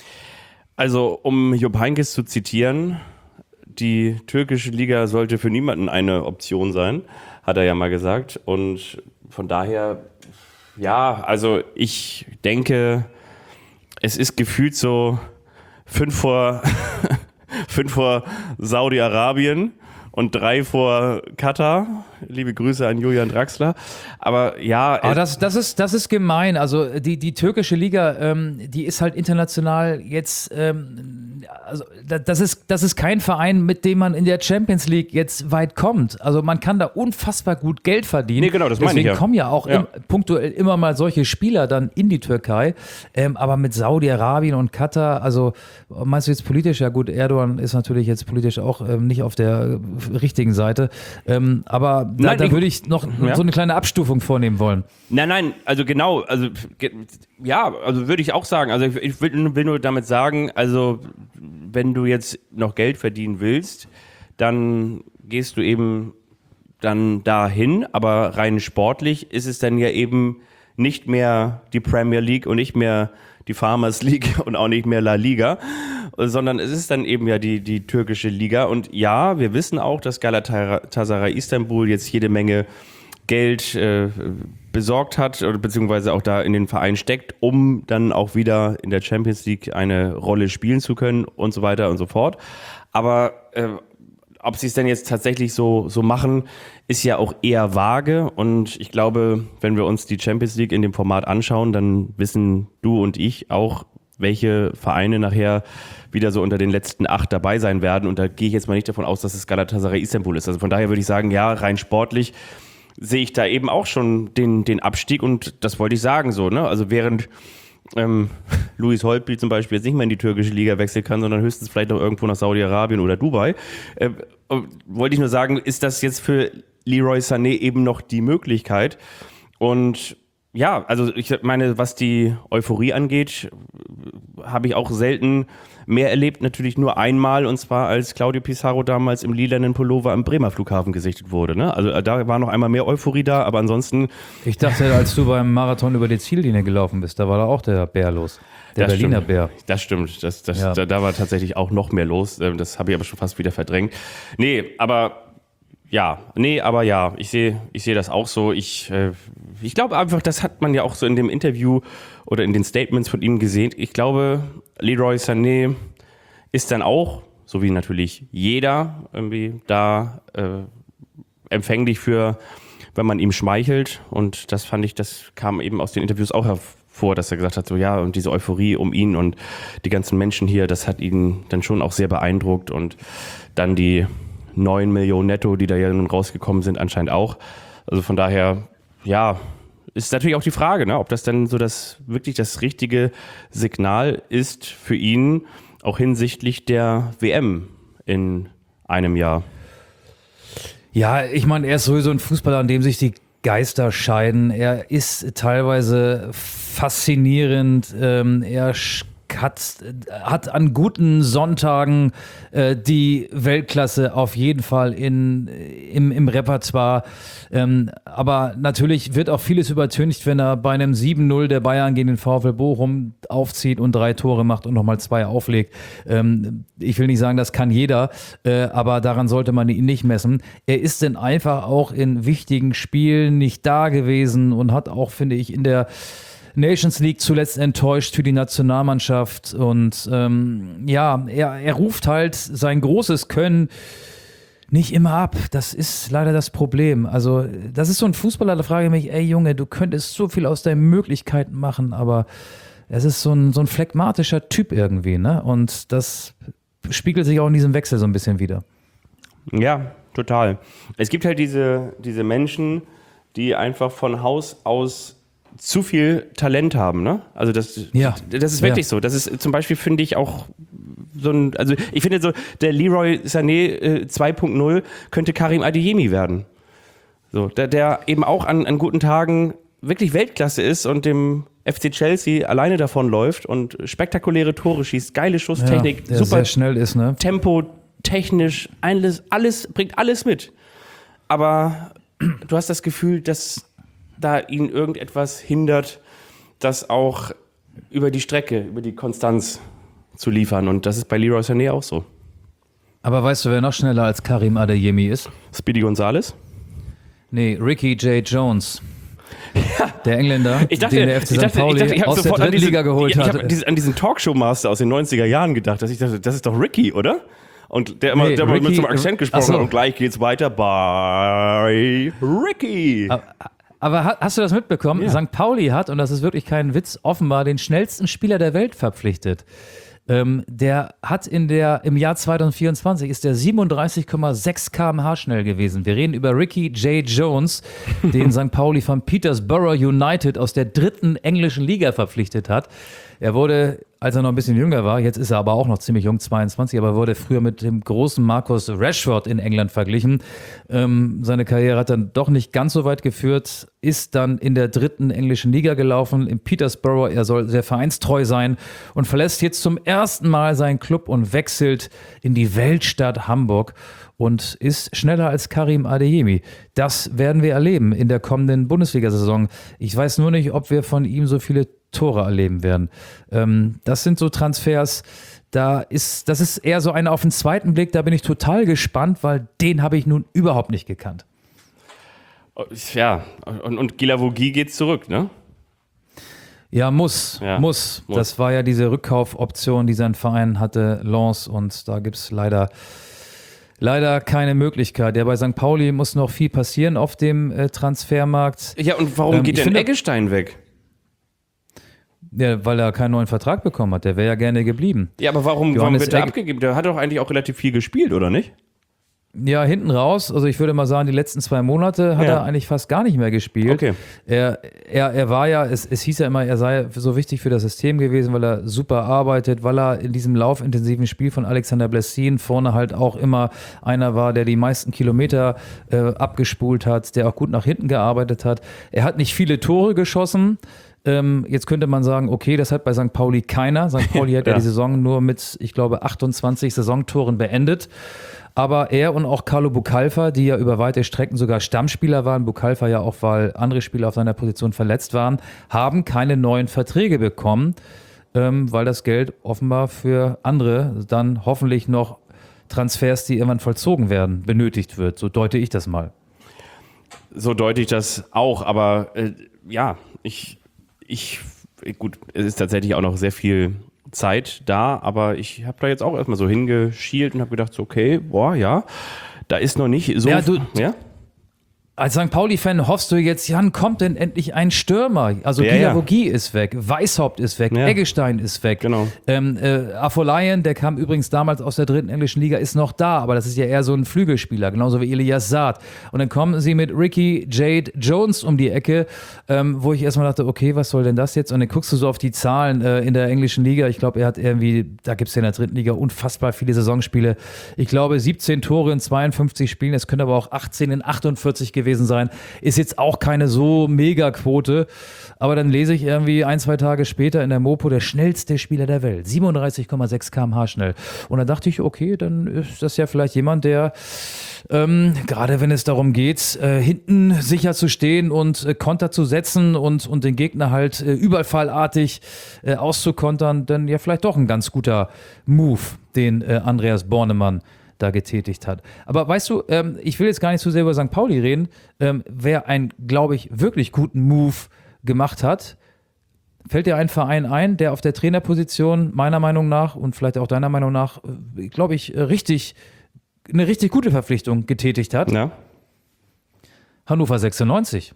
Also, um Jupp Heynckes zu zitieren, die türkische Liga sollte für niemanden eine Option sein, hat er ja mal gesagt. Und von daher, ja, also ich denke, es ist gefühlt so fünf vor, fünf vor Saudi-Arabien und drei vor Katar. Liebe Grüße an Julian Draxler. Aber ja. Aber das, das, ist, das ist gemein. Also die, die türkische Liga, ähm, die ist halt international jetzt, ähm, also das ist, das ist kein Verein, mit dem man in der Champions League jetzt weit kommt. Also man kann da unfassbar gut Geld verdienen. Nee, genau, das meine ich Deswegen ja. kommen ja auch Ja. Im, punktuell immer mal solche Spieler dann in die Türkei. Ähm, aber mit Saudi-Arabien und Katar, also meinst du jetzt politisch? Ja gut, Erdogan ist natürlich jetzt politisch auch ähm, nicht auf der richtigen Seite. Ähm, aber da, Nein, da ich- würde ich noch Ja. so eine kleine Abstufung vornehmen wollen. Nein, nein, also genau, also ge- ja, also würde ich auch sagen, also ich, ich will, will nur damit sagen, also wenn du jetzt noch Geld verdienen willst, dann gehst du eben dann dahin, aber rein sportlich ist es dann ja eben nicht mehr die Premier League und nicht mehr die Farmers League und auch nicht mehr La Liga, sondern es ist dann eben ja die, die türkische Liga. Und ja, wir wissen auch, dass Galatasaray Istanbul jetzt jede Menge Geld äh, besorgt hat oder beziehungsweise auch da in den Verein steckt, um dann auch wieder in der Champions League eine Rolle spielen zu können und so weiter und so fort. Aber äh, ob sie es denn jetzt tatsächlich so, so machen, ist ja auch eher vage. Und ich glaube, wenn wir uns die Champions League in dem Format anschauen, dann wissen du und ich auch, welche Vereine nachher wieder so unter den letzten acht dabei sein werden. Und da gehe ich jetzt mal nicht davon aus, dass es Galatasaray Istanbul ist. Also von daher würde ich sagen, ja, rein sportlich sehe ich da eben auch schon den, den Abstieg. Und das wollte ich sagen so, ne? Also während ähm, Luis Holtby zum Beispiel jetzt nicht mehr in die türkische Liga wechseln kann, sondern höchstens vielleicht noch irgendwo nach Saudi-Arabien oder Dubai, äh, wollte ich nur sagen, ist das jetzt für Leroy Sané eben noch die Möglichkeit? Und ja, also ich meine, was die Euphorie angeht, habe ich auch selten mehr erlebt, natürlich nur einmal, und zwar als Claudio Pizarro damals im lilanen Pullover am Bremer Flughafen gesichtet wurde. Ne? Also da war noch einmal mehr Euphorie da, aber ansonsten... Ich dachte, als du beim Marathon über die Ziellinie gelaufen bist, da war da auch der Bär los. Der das Berliner stimmt. Bär. Das stimmt, das, das, Ja. da, da war tatsächlich auch noch mehr los. Das habe ich aber schon fast wieder verdrängt. Nee, aber... Ja, nee, aber ja, ich sehe ich sehe das auch so. Ich, äh, ich glaube einfach, das hat man ja auch so in dem Interview oder in den Statements von ihm gesehen. Ich glaube, Leroy Sané ist dann auch, so wie natürlich jeder, irgendwie da äh, empfänglich für, wenn man ihm schmeichelt. Und das fand ich, das kam eben aus den Interviews auch hervor, dass er gesagt hat, so ja, und diese Euphorie um ihn und die ganzen Menschen hier, das hat ihn dann schon auch sehr beeindruckt. Und dann die neun Millionen netto, die da ja nun rausgekommen sind, anscheinend auch. Also von daher, ja, ist natürlich auch die Frage, ne, ob das dann so das wirklich das richtige Signal ist für ihn, auch hinsichtlich der W M in einem Jahr. Ja, ich meine, er ist sowieso ein Fußballer, an dem sich die Geister scheiden. Er ist teilweise faszinierend. Ähm, er hat, hat an guten Sonntagen äh, die Weltklasse auf jeden Fall in, im, im Repertoire. Ähm, aber natürlich wird auch vieles übertüncht, wenn er bei einem sieben null der Bayern gegen den VfL Bochum aufzieht und drei Tore macht und nochmal zwei auflegt. Ähm, ich will nicht sagen, das kann jeder, äh, aber daran sollte man ihn nicht messen. Er ist denn einfach auch in wichtigen Spielen nicht da gewesen und hat auch, finde ich, in der Nations League zuletzt enttäuscht für die Nationalmannschaft. Und ähm, ja, er, er ruft halt sein großes Können nicht immer ab. Das ist leider das Problem. Also das ist so ein Fußballer, da frage ich mich, ey Junge, du könntest so viel aus deinen Möglichkeiten machen, aber es ist so ein, so ein phlegmatischer Typ irgendwie, ne? Und das spiegelt sich auch in diesem Wechsel so ein bisschen wider. Ja, total. Es gibt halt diese, diese Menschen, die einfach von Haus aus zu viel Talent haben, ne? Also das, Ja. das ist wirklich Ja. so. Das ist zum Beispiel, finde ich, auch so ein, also ich finde so, der Leroy Sané äh, zwei Punkt null könnte Karim Adeyemi werden. So, der, der eben auch an, an guten Tagen wirklich Weltklasse ist und dem F C Chelsea alleine davon läuft und spektakuläre Tore schießt, geile Schusstechnik, ja, der super sehr schnell ist, ne? Tempo, technisch, alles, alles, bringt alles mit. Aber du hast das Gefühl, dass da ihn irgendetwas hindert, das auch über die Strecke, über die Konstanz zu liefern. Und das ist bei Leroy Sané auch so. Aber weißt du, wer noch schneller als Karim Adeyemi ist? Speedy Gonzales? Nee, Ricky J. Jones. Der Engländer, Ich dachte, den der F C ich Sankt dachte, ich Pauli dachte, ich habe aus der sofort an dritten diesen, Liga geholt ich, ich hat. hab diesen, an diesen Talkshow-Master aus den neunziger Jahren gedacht, dass ich dachte, das ist doch Ricky, oder? Und der immer, Nee, der immer Ricky- mit so einem Akzent gesprochen Ach so. hat und gleich geht's weiter bei Ricky. Aber ha- hast du das mitbekommen? Ja. Sankt Pauli hat, und das ist wirklich kein Witz, offenbar den schnellsten Spieler der Welt verpflichtet. Ähm, der hat in der, im Jahr zwanzig vierundzwanzig ist der siebenunddreißig Komma sechs Kilometer pro Stunde schnell gewesen. Wir reden über Ricky J. Jones, den Sankt Pauli von Peterborough United aus der dritten englischen Liga verpflichtet hat. Er wurde, als er noch ein bisschen jünger war, jetzt ist er aber auch noch ziemlich jung, zweiundzwanzig, aber wurde früher mit dem großen Marcus Rashford in England verglichen. Ähm, seine Karriere hat dann doch nicht ganz so weit geführt, ist dann in der dritten englischen Liga gelaufen, in Peterborough. Er soll sehr vereinstreu sein und verlässt jetzt zum ersten Mal seinen Club und wechselt in die Weltstadt Hamburg und ist schneller als Karim Adeyemi. Das werden wir erleben in der kommenden Bundesliga-Saison. Ich weiß nur nicht, ob wir von ihm so viele Tore erleben werden. Ähm, das sind so Transfers, da ist, das ist eher so einer auf den zweiten Blick, da bin ich total gespannt, weil den habe ich nun überhaupt nicht gekannt. Ja, und, und Guilavogui geht zurück, ne? Ja, muss, Ja, muss. muss. Das war ja diese Rückkaufoption, die sein Verein hatte, Lens, und da gibt es leider, leider keine Möglichkeit. Ja, bei Sankt Pauli muss noch viel passieren auf dem äh, Transfermarkt. Ja, und warum Ähm, geht ich denn finde- Eggestein weg? Ja, weil er keinen neuen Vertrag bekommen hat. Der wäre ja gerne geblieben. Ja, aber warum, warum Johannes wird er Egge- abgegeben? Der hat doch eigentlich auch relativ viel gespielt, oder nicht? Ja, hinten raus, also ich würde mal sagen, die letzten zwei Monate hat Ja. er eigentlich fast gar nicht mehr gespielt. Okay. Er, er, er war ja, es, es hieß ja immer, er sei so wichtig für das System gewesen, weil er super arbeitet, weil er in diesem laufintensiven Spiel von Alexander Blessin vorne halt auch immer einer war, der die meisten Kilometer äh, abgespult hat, der auch gut nach hinten gearbeitet hat. Er hat nicht viele Tore geschossen. Ähm, jetzt könnte man sagen, okay, das hat bei Sankt Pauli keiner. Sankt Pauli hat ja. Ja. die Saison nur mit, ich glaube, achtundzwanzig Saisontoren beendet. Aber er und auch Carlo Bucalfa, die ja über weite Strecken sogar Stammspieler waren, Bucalfa ja auch, weil andere Spieler auf seiner Position verletzt waren, haben keine neuen Verträge bekommen, ähm, weil das Geld offenbar für andere dann hoffentlich noch Transfers, die irgendwann vollzogen werden, benötigt wird. So deute ich das mal. So deute ich das auch, aber äh, ja, ich, ich, gut, es ist tatsächlich auch noch sehr viel Zeit da, aber ich habe da jetzt auch erstmal so hingeschielt und habe gedacht, so, okay, boah, ja, da ist noch nicht so... Ja, du- ja? Als Sankt Pauli-Fan hoffst du jetzt, Jan, kommt denn endlich ein Stürmer? Also Ja, Gilavogi ist weg, Weishaupt ist weg, Ja. Eggestein ist weg. Genau. Ähm, äh, Afolayan, der kam übrigens damals aus der dritten englischen Liga, ist noch da, aber das ist ja eher so ein Flügelspieler, genauso wie Elias Saad. Und dann kommen sie mit Ricky Jade Jones um die Ecke, ähm, wo ich erstmal dachte, okay, was soll denn das jetzt? Und dann guckst du so auf die Zahlen äh, in der englischen Liga. Ich glaube, er hat irgendwie, da gibt es ja in der dritten Liga unfassbar viele Saisonspiele. Ich glaube, siebzehn Tore in zweiundfünfzig Spielen, es können aber auch achtzehn in achtundvierzig gewesen sein. Ist jetzt auch keine so Mega-Quote. Aber dann lese ich irgendwie ein, zwei Tage später in der Mopo, der schnellste Spieler der Welt. siebenunddreißig Komma sechs Kilometer pro Stunde schnell. Und dann dachte ich, okay, dann ist das ja vielleicht jemand, der ähm, gerade wenn es darum geht, äh, hinten sicher zu stehen und äh, Konter zu setzen und, und den Gegner halt äh, überfallartig äh, auszukontern, dann ja vielleicht doch ein ganz guter Move, den äh, Andreas Bornemann da getätigt hat. Aber weißt du, ähm, ich will jetzt gar nicht zu sehr über Sankt Pauli reden. Ähm, wer einen, glaube ich, wirklich guten Move gemacht hat, fällt dir ein Verein ein, der auf der Trainerposition meiner Meinung nach und vielleicht auch deiner Meinung nach, äh, glaube ich, äh, richtig, eine richtig gute Verpflichtung getätigt hat? Ja. Hannover sechsundneunzig.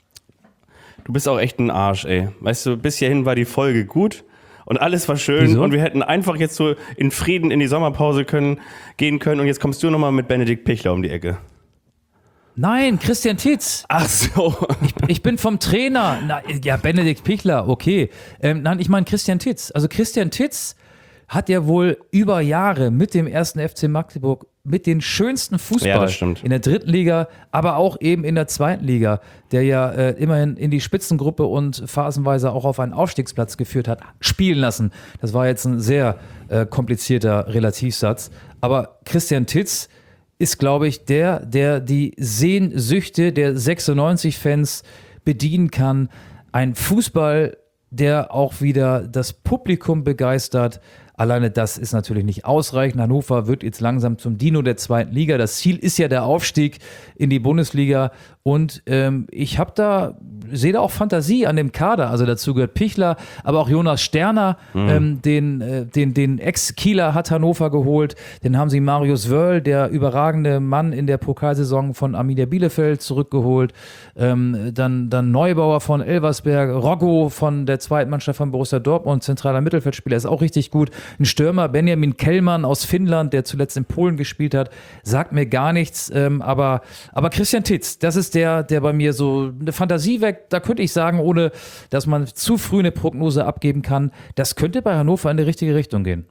Du bist auch echt ein Arsch, ey. Weißt du, bis hierhin war die Folge gut und alles war schön. Wieso? Und wir hätten einfach jetzt so in Frieden in die Sommerpause können, gehen können und jetzt kommst du nochmal mit Benedikt Pichler um die Ecke. Nein, Christian Titz. Ach so. Ich bin vom Trainer. Na, ja, Benedikt Pichler, okay. Ähm, nein, ich meine Christian Titz. Also Christian Titz hat ja wohl über Jahre mit dem ersten F C Magdeburg mit den schönsten Fußball Ja, das stimmt. in der dritten Liga, aber auch eben in der zweiten Liga, der ja äh, immerhin in die Spitzengruppe und phasenweise auch auf einen Aufstiegsplatz geführt hat, spielen lassen. Das war jetzt ein sehr äh, komplizierter Relativsatz. Aber Christian Titz ist, glaube ich, der, der die Sehnsüchte der sechsundneunzig-Fans bedienen kann. Ein Fußball, der auch wieder das Publikum begeistert. Alleine das ist natürlich nicht ausreichend. Hannover wird jetzt langsam zum Dino der zweiten Liga. Das Ziel ist ja der Aufstieg in die Bundesliga. Und ähm, ich habe da, sehe da auch Fantasie an dem Kader. Also dazu gehört Pichler, aber auch Jonas Sterner, mhm. ähm, den, äh, den, den Ex-Kieler hat Hannover geholt. Dann haben sie Marius Wörl, der überragende Mann in der Pokalsaison von Arminia Bielefeld, zurückgeholt. Ähm, dann, dann Neubauer von Elversberg, Roggo von der zweiten Mannschaft von Borussia Dortmund, zentraler Mittelfeldspieler, ist auch richtig gut. Ein Stürmer, Benjamin Kellmann aus Finnland, der zuletzt in Polen gespielt hat, sagt mir gar nichts. Ähm, aber, aber Christian Titz, das ist der, der bei mir so eine Fantasie weckt. Da könnte ich sagen, ohne dass man zu früh eine Prognose abgeben kann, das könnte bei Hannover in die richtige Richtung gehen.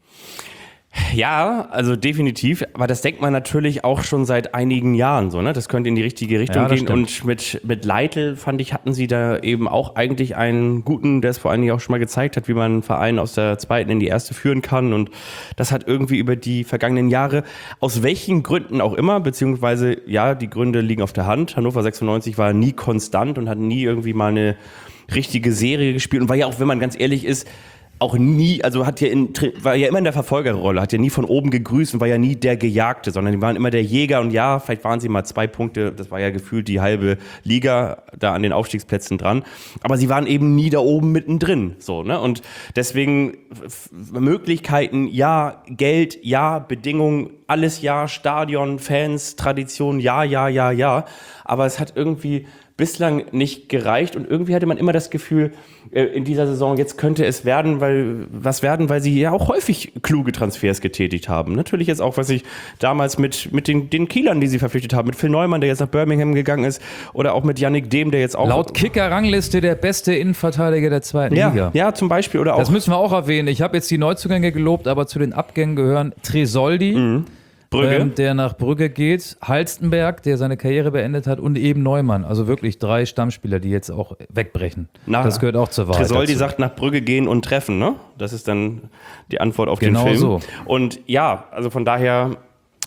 Ja, also definitiv, aber das denkt man natürlich auch schon seit einigen Jahren so, ne? Das könnte in die richtige Richtung Ja, das gehen. stimmt. Und mit, mit Leitl, fand ich, hatten sie da eben auch eigentlich einen guten, der es vor allen Dingen auch schon mal gezeigt hat, wie man einen Verein aus der zweiten in die erste führen kann. Und das hat irgendwie über die vergangenen Jahre, aus welchen Gründen auch immer, beziehungsweise, ja, die Gründe liegen auf der Hand. Hannover sechsundneunzig war nie konstant und hat nie irgendwie mal eine richtige Serie gespielt und war ja auch, wenn man ganz ehrlich ist, auch nie, also hat ja in, war ja immer in der Verfolgerrolle, hat ja nie von oben gegrüßt und war ja nie der Gejagte, sondern die waren immer der Jäger und ja, vielleicht waren sie mal zwei Punkte, das war ja gefühlt die halbe Liga da an den Aufstiegsplätzen dran, aber sie waren eben nie da oben mittendrin, so, ne, und deswegen F- Möglichkeiten, ja, Geld, ja, Bedingungen, alles ja, Stadion, Fans, Tradition, ja, ja, ja, ja. Aber es hat irgendwie bislang nicht gereicht und irgendwie hatte man immer das Gefühl, in dieser Saison, jetzt könnte es werden, weil was werden, weil sie ja auch häufig kluge Transfers getätigt haben. Natürlich jetzt auch, was ich damals mit, mit den, den Kielern, die sie verpflichtet haben, mit Phil Neumann, der jetzt nach Birmingham gegangen ist, oder auch mit Yannick Dehm, der jetzt auch... Laut Kicker-Rangliste der beste Innenverteidiger der zweiten ja, Liga. Ja, zum Beispiel. Oder auch, das müssen wir auch erwähnen. Ich habe jetzt die Neuzugänge gelobt, aber zu den Abgängen gehören Tresoldi, mhm. Brügge. Ähm, der nach Brügge geht, Halstenberg, der seine Karriere beendet hat, und eben Neumann. Also wirklich drei Stammspieler, die jetzt auch wegbrechen. Na, das gehört auch zur Wahrheit. Tresoldi dazu. sagt, nach Brügge gehen und treffen, ne? Das ist dann die Antwort auf genau den Film. So. Und ja, also von daher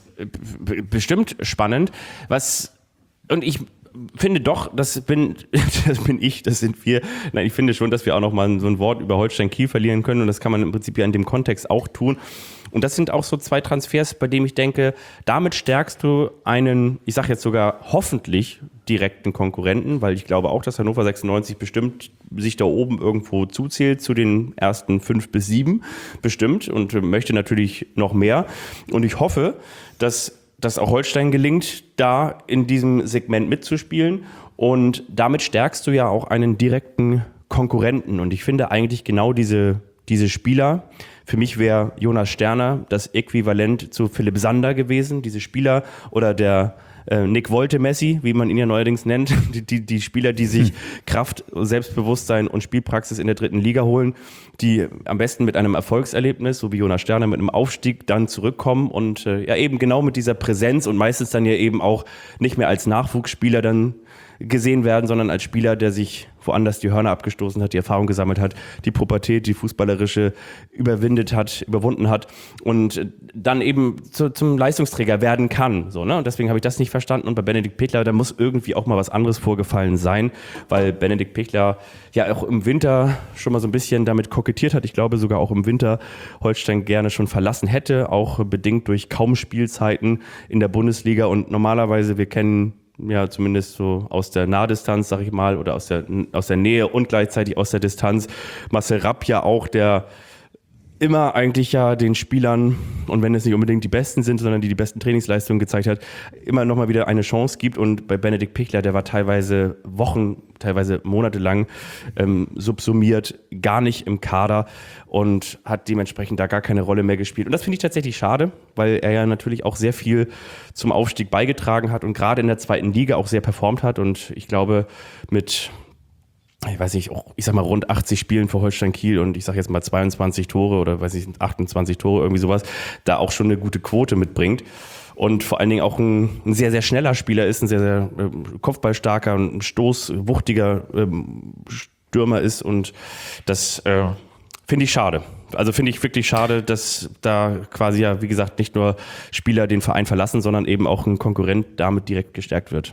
b- bestimmt spannend. Was, und ich finde doch, das bin, das bin ich, das sind wir. Nein, ich finde schon, dass wir auch noch mal so ein Wort über Holstein Kiel verlieren können. Und das kann man im Prinzip ja in dem Kontext auch tun. Und das sind auch so zwei Transfers, bei denen ich denke, damit stärkst du einen, ich sage jetzt sogar hoffentlich direkten Konkurrenten, weil ich glaube auch, dass Hannover sechsundneunzig bestimmt sich da oben irgendwo zuzählt, zu den ersten fünf bis sieben bestimmt und möchte natürlich noch mehr. Und ich hoffe, dass das auch Holstein gelingt, da in diesem Segment mitzuspielen. Und damit stärkst du ja auch einen direkten Konkurrenten. Und ich finde eigentlich genau diese, diese Spieler, für mich wäre Jonas Sterner das Äquivalent zu Philipp Sander gewesen, diese Spieler, oder der äh, Nick Volte-Messi, wie man ihn ja neuerdings nennt, die, die, die Spieler, die sich Kraft, Selbstbewusstsein und Spielpraxis in der dritten Liga holen, die am besten mit einem Erfolgserlebnis, so wie Jonas Sterner, mit einem Aufstieg dann zurückkommen und äh, ja eben genau mit dieser Präsenz und meistens dann ja eben auch nicht mehr als Nachwuchsspieler dann gesehen werden, sondern als Spieler, der sich woanders die Hörner abgestoßen hat, die Erfahrung gesammelt hat, die Pubertät, die fußballerische überwindet hat, überwunden hat und dann eben zu, zum Leistungsträger werden kann. So, ne? Und deswegen habe ich das nicht verstanden. Und bei Benedikt Pichler, da muss irgendwie auch mal was anderes vorgefallen sein, weil Benedikt Pichler ja auch im Winter schon mal so ein bisschen damit kokettiert hat. Ich glaube sogar auch im Winter Holstein gerne schon verlassen hätte, auch bedingt durch kaum Spielzeiten in der Bundesliga. Und normalerweise, wir kennen ja zumindest so aus der Nahdistanz, sag ich mal, oder aus der, aus der Nähe und gleichzeitig aus der Distanz, Marcel Rapp ja auch, der immer eigentlich ja den Spielern, und wenn es nicht unbedingt die Besten sind, sondern die die besten Trainingsleistungen gezeigt hat, immer nochmal wieder eine Chance gibt. Und bei Benedikt Pichler, der war teilweise Wochen, teilweise monatelang ähm, subsumiert, gar nicht im Kader und hat dementsprechend da gar keine Rolle mehr gespielt. Und das finde ich tatsächlich schade, weil er ja natürlich auch sehr viel zum Aufstieg beigetragen hat und gerade in der zweiten Liga auch sehr performt hat. Und ich glaube, mit ich weiß nicht, ich sag mal rund achtzig Spielen für Holstein Kiel und ich sag jetzt mal zweiundzwanzig Tore oder weiß ich, achtundzwanzig Tore, irgendwie sowas, da auch schon eine gute Quote mitbringt und vor allen Dingen auch ein, ein sehr, sehr schneller Spieler ist, ein sehr, sehr äh, kopfballstarker, ein stoßwuchtiger ähm, Stürmer ist und das äh, finde ich schade. Also finde ich wirklich schade, dass da quasi ja, wie gesagt, nicht nur Spieler den Verein verlassen, sondern eben auch ein Konkurrent damit direkt gestärkt wird.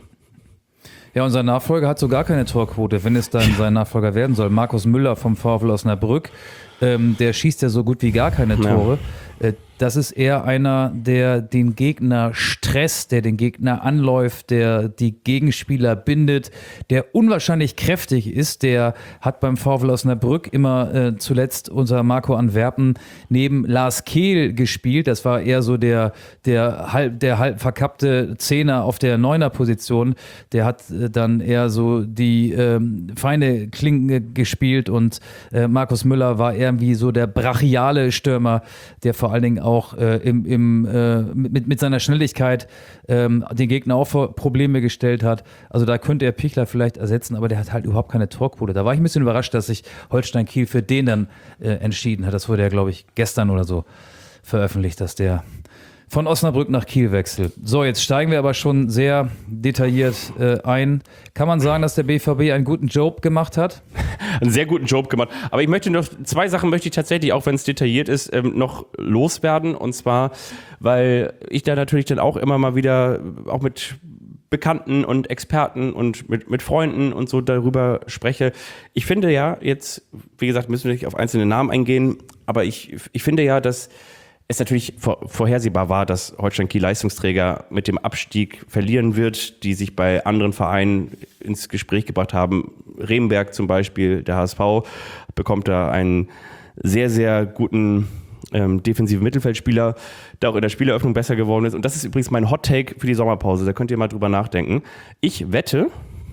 Ja, unser Nachfolger hat so gar keine Torquote, wenn es dann sein Nachfolger werden soll. Markus Müller vom VfL Osnabrück, ähm, der schießt ja so gut wie gar keine Tore. Ja. Äh, das ist eher einer, der den Gegner stresst, der den Gegner anläuft, der die Gegenspieler bindet, der unwahrscheinlich kräftig ist. Der hat beim VfL Osnabrück immer äh, zuletzt unser Marco Antwerpen neben Lars Kehl gespielt. Das war eher so der, der, halb, der halb verkappte Zehner auf der Neuner-Position. Der hat äh, dann eher so die ähm, feine Klinge gespielt und äh, Markus Müller war irgendwie so der brachiale Stürmer, der vor allen Dingen auch äh, im, im, äh, mit, mit seiner Schnelligkeit ähm, den Gegner auch vor Probleme gestellt hat. Also da könnte er Pichler vielleicht ersetzen, aber der hat halt überhaupt keine Torquote. Da war ich ein bisschen überrascht, dass sich Holstein Kiel für den dann äh, entschieden hat. Das wurde ja, glaube ich, gestern oder so veröffentlicht, dass der von Osnabrück nach Kiel wechselt. So, jetzt steigen wir aber schon sehr detailliert äh, ein. Kann man sagen, dass der B V B einen guten Job gemacht hat? Einen sehr guten Job gemacht. Aber ich möchte noch, zwei Sachen möchte ich tatsächlich, auch wenn es detailliert ist, ähm, noch loswerden. Und zwar, weil ich da natürlich dann auch immer mal wieder auch mit Bekannten und Experten und mit, mit Freunden und so darüber spreche. Ich finde ja jetzt, wie gesagt, müssen wir nicht auf einzelne Namen eingehen, aber ich, ich finde ja, dass es natürlich vor, vorhersehbar war, dass Holstein Kiel Leistungsträger mit dem Abstieg verlieren wird, die sich bei anderen Vereinen ins Gespräch gebracht haben. Remberg zum Beispiel, der H S V, bekommt da einen sehr, sehr guten ähm, defensive Mittelfeldspieler, der auch in der Spieleröffnung besser geworden ist. Und das ist übrigens mein Hot Take für die Sommerpause. Da könnt ihr mal drüber nachdenken. Ich wette,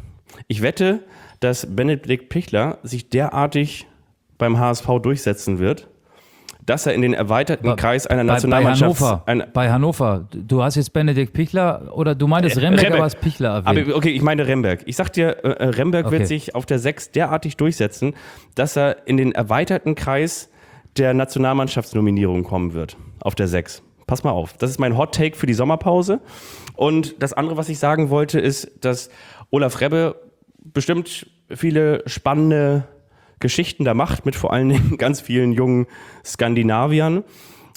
ich wette, dass Benedikt Pichler sich derartig beim H S V durchsetzen wird, dass er in den erweiterten Bei- Kreis einer Bei, bei Nationalmannschaft... Hannover. Eine, bei Hannover. Du hast jetzt Benedikt Pichler oder du meintest Remberg, Remberg. aber hast Pichler erwähnt. Aber okay, ich meine Remberg. Ich sag dir, äh, Remberg Okay. wird sich auf der sechs derartig durchsetzen, dass er in den erweiterten Kreis der Nationalmannschaftsnominierung kommen wird. Auf der sechs. Pass mal auf. Das ist mein Hot Take für die Sommerpause. Und das andere, was ich sagen wollte, ist, dass Olaf Rebbe bestimmt viele spannende Geschichten da macht, mit vor allen Dingen ganz vielen jungen Skandinaviern.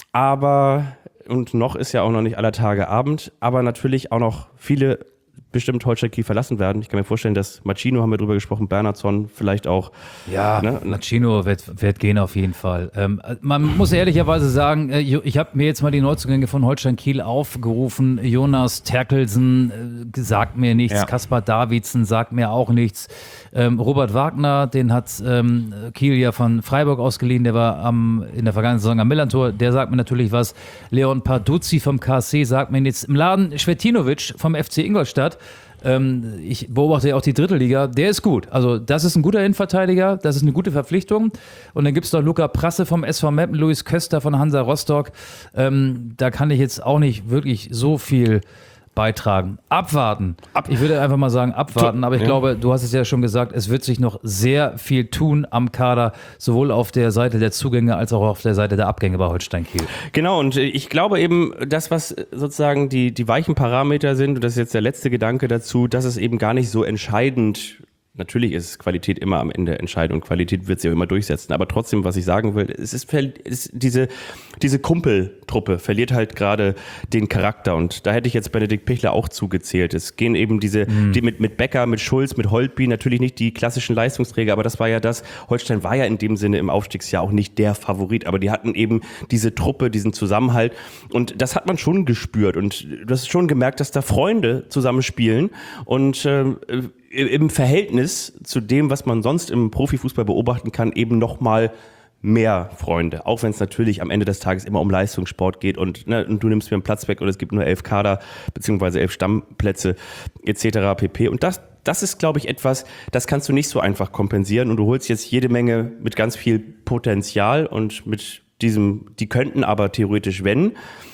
Aber, und noch ist ja auch noch nicht aller Tage Abend, aber natürlich auch noch viele bestimmt Holstein Kiel verlassen werden. Ich kann mir vorstellen, dass Machino, haben wir drüber gesprochen, Bernhardsson vielleicht auch. Ja, Ne? Machino wird, wird gehen auf jeden Fall. Ähm, man muss ehrlicherweise sagen, äh, ich habe mir jetzt mal die Neuzugänge von Holstein Kiel aufgerufen. Jonas Terkelsen äh, sagt mir nichts, Ja. Kaspar Davidsen sagt mir auch nichts. Ähm, Robert Wagner, den hat ähm, Kiel ja von Freiburg ausgeliehen, der war am, in der vergangenen Saison am Millantor, der sagt mir natürlich was. Leon Parduzzi vom K S C sagt mir nichts. Im Laden Schwetinovic vom F C Ingolstadt, Ähm, ich beobachte ja auch die dritte Liga, der ist gut. Also das ist ein guter Innenverteidiger, das ist eine gute Verpflichtung. Und dann gibt es noch Luca Prasse vom S V Meppen, Luis Köster von Hansa Rostock. Ähm, da kann ich jetzt auch nicht wirklich so viel beitragen. Abwarten. Ab- ich würde einfach mal sagen, abwarten. Aber ich Ja. glaube, du hast es ja schon gesagt, es wird sich noch sehr viel tun am Kader, sowohl auf der Seite der Zugänge als auch auf der Seite der Abgänge bei Holstein Kiel. Genau, und ich glaube eben, das, was sozusagen die, die weichen Parameter sind, und das ist jetzt der letzte Gedanke dazu, dass es eben gar nicht so entscheidend, natürlich ist Qualität immer am Ende entscheidend und Qualität wird sich auch immer durchsetzen, aber trotzdem, was ich sagen will, es ist, es ist diese, diese Kumpeltruppe verliert halt gerade den Charakter, und da hätte ich jetzt Benedikt Pichler auch zugezählt. Es gehen eben diese, Mhm. die mit, mit Becker, mit Schulz, mit Holtby, natürlich nicht die klassischen Leistungsträger, aber das war ja das, Holstein war ja in dem Sinne im Aufstiegsjahr auch nicht der Favorit, aber die hatten eben diese Truppe, diesen Zusammenhalt, und das hat man schon gespürt, und du hast schon gemerkt, dass da Freunde zusammen spielen, und ähm, im Verhältnis zu dem, was man sonst im Profifußball beobachten kann, eben nochmal mehr Freunde. Auch wenn es natürlich am Ende des Tages immer um Leistungssport geht und, ne, und du nimmst mir einen Platz weg und es gibt nur elf Kader beziehungsweise elf Stammplätze et cetera pp. Und das, das ist, glaube ich, etwas, das kannst du nicht so einfach kompensieren, und du holst jetzt jede Menge mit ganz viel Potenzial und mit diesem, die könnten aber theoretisch wenn,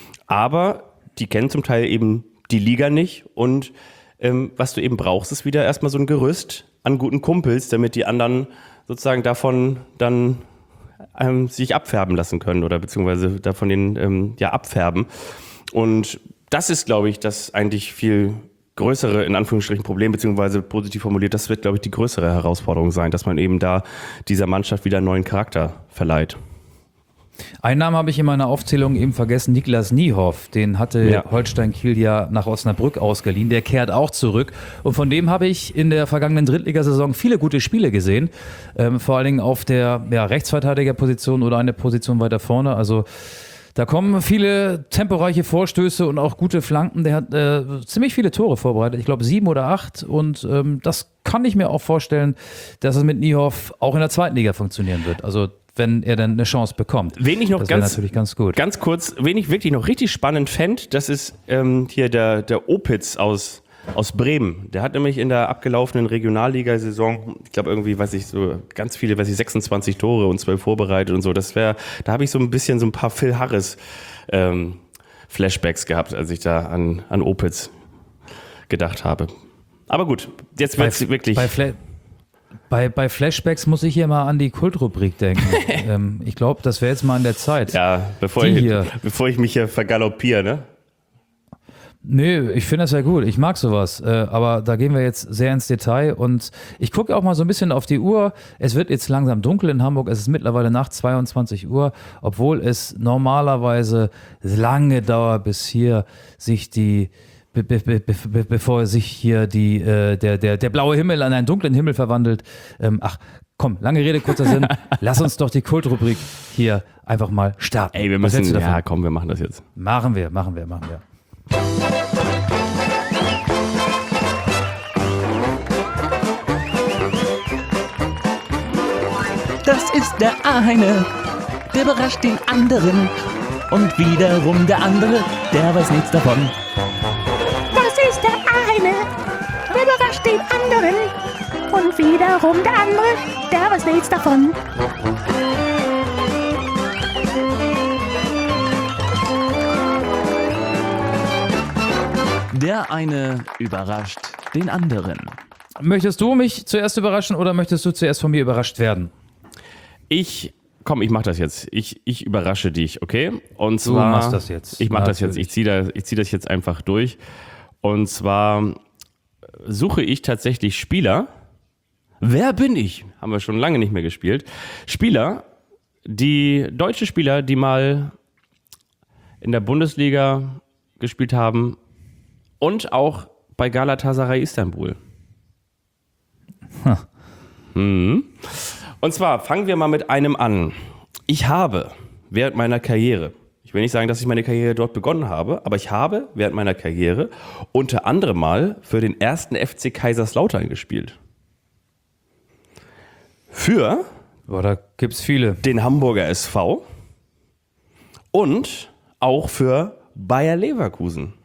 aber die kennen zum Teil eben die Liga nicht, und Ähm, was du eben brauchst, ist wieder erstmal so ein Gerüst an guten Kumpels, damit die anderen sozusagen davon dann ähm, sich abfärben lassen können oder beziehungsweise davon den ähm, ja abfärben. Und das ist, glaube ich, das eigentlich viel größere, in Anführungsstrichen, Problem, beziehungsweise positiv formuliert, das wird, glaube ich, die größere Herausforderung sein, dass man eben da dieser Mannschaft wieder einen neuen Charakter verleiht. Einen Namen habe ich in meiner Aufzählung eben vergessen, Niklas Niehoff. Den hatte Ja. Holstein Kiel ja nach Osnabrück ausgeliehen. Der kehrt auch zurück. Und von dem habe ich in der vergangenen Drittligasaison viele gute Spiele gesehen. Ähm, vor allen Dingen auf der ja, Rechtsverteidigerposition oder eine Position weiter vorne. Also da kommen viele temporeiche Vorstöße und auch gute Flanken. Der hat äh, ziemlich viele Tore vorbereitet. Ich glaube sieben oder acht. Und ähm, das kann ich mir auch vorstellen, dass es mit Niehoff auch in der zweiten Liga funktionieren wird. Also wenn er dann eine Chance bekommt. Wen ich noch das wäre ganz, natürlich ganz gut. ganz kurz, wen ich wirklich noch richtig spannend fände, das ist ähm, hier der, der Opitz aus, aus Bremen. Der hat nämlich in der abgelaufenen Regionalligasaison, ich glaube irgendwie, weiß ich, so ganz viele, weiß ich, sechsundzwanzig Tore und zwölf vorbereitet und so. Das wäre, da habe ich so ein bisschen so ein paar Phil Harris ähm, Flashbacks gehabt, als ich da an, an Opitz gedacht habe. Aber gut, jetzt wird es wirklich... Bei, Fla bei, bei Flashbacks muss ich hier mal an die Kultrubrik denken. ähm, ich glaube, das wäre jetzt mal an der Zeit. ja, bevor Die ich, hier. bevor ich mich hier vergaloppiere, ne? Nö, ich finde das ja gut. Ich mag sowas. Äh, aber da gehen wir jetzt sehr ins Detail. Und ich gucke auch mal so ein bisschen auf die Uhr. Es wird jetzt langsam dunkel in Hamburg. Es ist mittlerweile nach zweiundzwanzig Uhr, obwohl es normalerweise lange dauert, bis hier sich die Be be be be bevor sich hier die, äh, der, der, der blaue Himmel an einen dunklen Himmel verwandelt. Ähm, ach, komm, lange Rede, kurzer Sinn. Lass uns doch die Kultrubrik hier einfach mal starten. Ey, wir Was hältst müssen, du davon? ja komm, wir machen das jetzt. Machen wir, machen wir, machen wir. Das ist der eine der überrascht den anderen. Und wiederum der andere, der weiß nichts davon. Das ist der eine, der überrascht den anderen. Und wiederum der andere, der weiß nichts davon. Der eine überrascht den anderen. Möchtest du mich zuerst überraschen oder möchtest du zuerst von mir überrascht werden? Ich, komm, ich mach das jetzt. Ich, ich überrasche dich, okay? Und Du zwar, machst das jetzt. Ich mach das jetzt. Natürlich. Ich ziehe das, ich zieh das jetzt einfach durch. Und zwar suche ich tatsächlich Spieler. Wer bin ich? Haben wir schon lange nicht mehr gespielt. Spieler, die deutsche Spieler, die mal in der Bundesliga gespielt haben und auch bei Galatasaray Istanbul. Mhm. Und zwar fangen wir mal mit einem an. Ich habe während meiner Karriere, ich will nicht sagen, dass ich meine Karriere dort begonnen habe, aber ich habe während meiner Karriere unter anderem mal für den ersten F C Kaiserslautern gespielt. Für Boah, da gibt's viele. den Hamburger S V und auch für Bayer Leverkusen.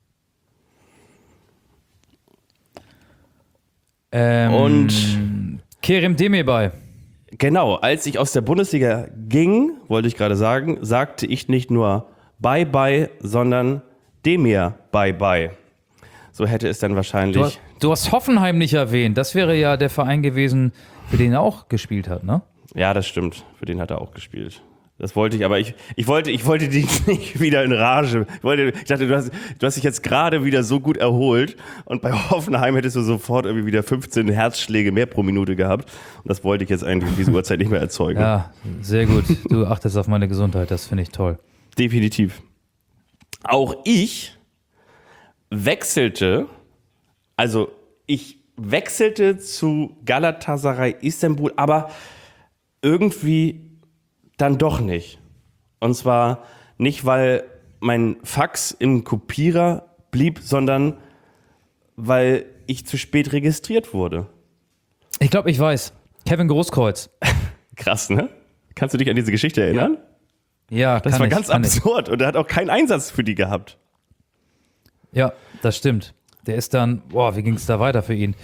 Ähm, Und Kerem Demirbay. genau, als ich aus der Bundesliga ging, wollte ich gerade sagen, sagte ich nicht nur Bye-bye, sondern Demir Bye-bye. So hätte es dann Du, wahrscheinlich... du hast Hoffenheim nicht erwähnt. Das wäre ja der Verein gewesen, für den er auch gespielt hat, ne? Ja, das stimmt. Für den hat er auch gespielt. Das wollte ich, aber ich, ich wollte, ich wollte dich nicht wieder in Rage. Ich, wollte, ich dachte, du hast, du hast dich jetzt gerade wieder so gut erholt und bei Hoffenheim hättest du sofort irgendwie wieder fünfzehn Herzschläge mehr pro Minute gehabt. Und das wollte ich jetzt eigentlich um diese Uhrzeit nicht mehr erzeugen. Ja, sehr gut. Du achtest auf meine Gesundheit, das finde ich toll. Definitiv. Auch ich wechselte, also ich wechselte zu Galatasaray Istanbul, aber irgendwie dann doch nicht. Und zwar nicht, weil mein Fax im Kopierer blieb, sondern weil ich zu spät registriert wurde. Ich glaube, ich weiß. Kevin Großkreuz. Krass, ne? Kannst du dich an diese Geschichte erinnern? Ja, Das kann war ich, ganz kann ich. absurd und er hat auch keinen Einsatz für die gehabt. Ja, das stimmt. Der ist dann, boah, wie ging es da weiter für ihn?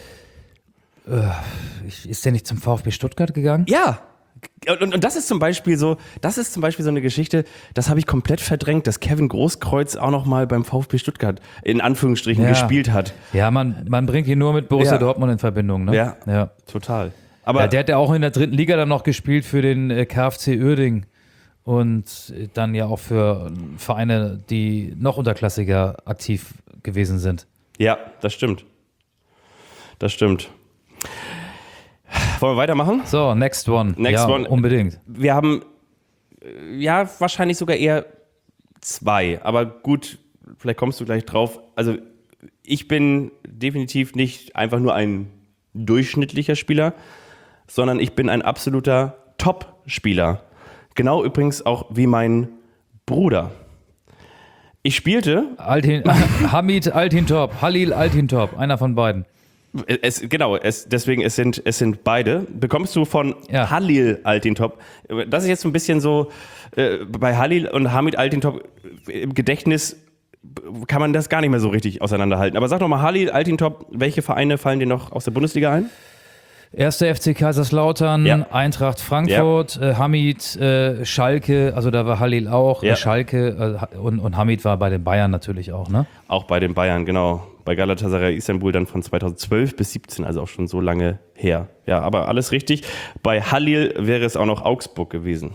Äh, ist der nicht zum VfB Stuttgart gegangen? Ja. Und, und, und das ist zum Beispiel so, das ist zum Beispiel so eine Geschichte, das habe ich komplett verdrängt, dass Kevin Großkreuz auch noch mal beim VfB Stuttgart in Anführungsstrichen Ja. gespielt hat. Ja, man, man bringt ihn nur mit Borussia Ja. Dortmund in Verbindung, ne? Ja. ja. Total. Aber Ja, der hat ja auch in der dritten Liga dann noch gespielt für den äh, K F C Uerdingen und äh, dann ja auch für Vereine, die noch unterklassiger aktiv gewesen sind. ja, das stimmt. Das stimmt. Wollen wir weitermachen? So, next one. Next ja, one. unbedingt. Wir haben, äh, ja, wahrscheinlich sogar eher zwei. Aber gut, vielleicht kommst du gleich drauf. Also ich bin definitiv nicht einfach nur ein durchschnittlicher Spieler, sondern ich bin ein absoluter Top-Spieler. Genau übrigens auch wie mein Bruder. Ich spielte, Altin, Hamid Altintop, Halil Altintop, einer von beiden. es, genau, es, deswegen es sind, es sind beide. Bekommst du von Ja. Halil Altintop. Das ist jetzt so ein bisschen so, äh, bei Halil und Hamid Altintop im Gedächtnis kann man das gar nicht mehr so richtig auseinanderhalten. Aber sag doch mal, Halil Altintop, welche Vereine fallen dir noch aus der Bundesliga ein? Erster F C Kaiserslautern, Ja. Eintracht Frankfurt, äh, Hamid, äh, Schalke, also da war Halil auch, Ja. äh, Schalke äh, und, und Hamid war bei den Bayern natürlich auch, ne? Auch bei den Bayern, genau. Bei Galatasaray Istanbul dann von zweitausendzwölf bis siebzehn, also auch schon so lange her. Ja, aber alles richtig. Bei Halil wäre es auch noch Augsburg gewesen.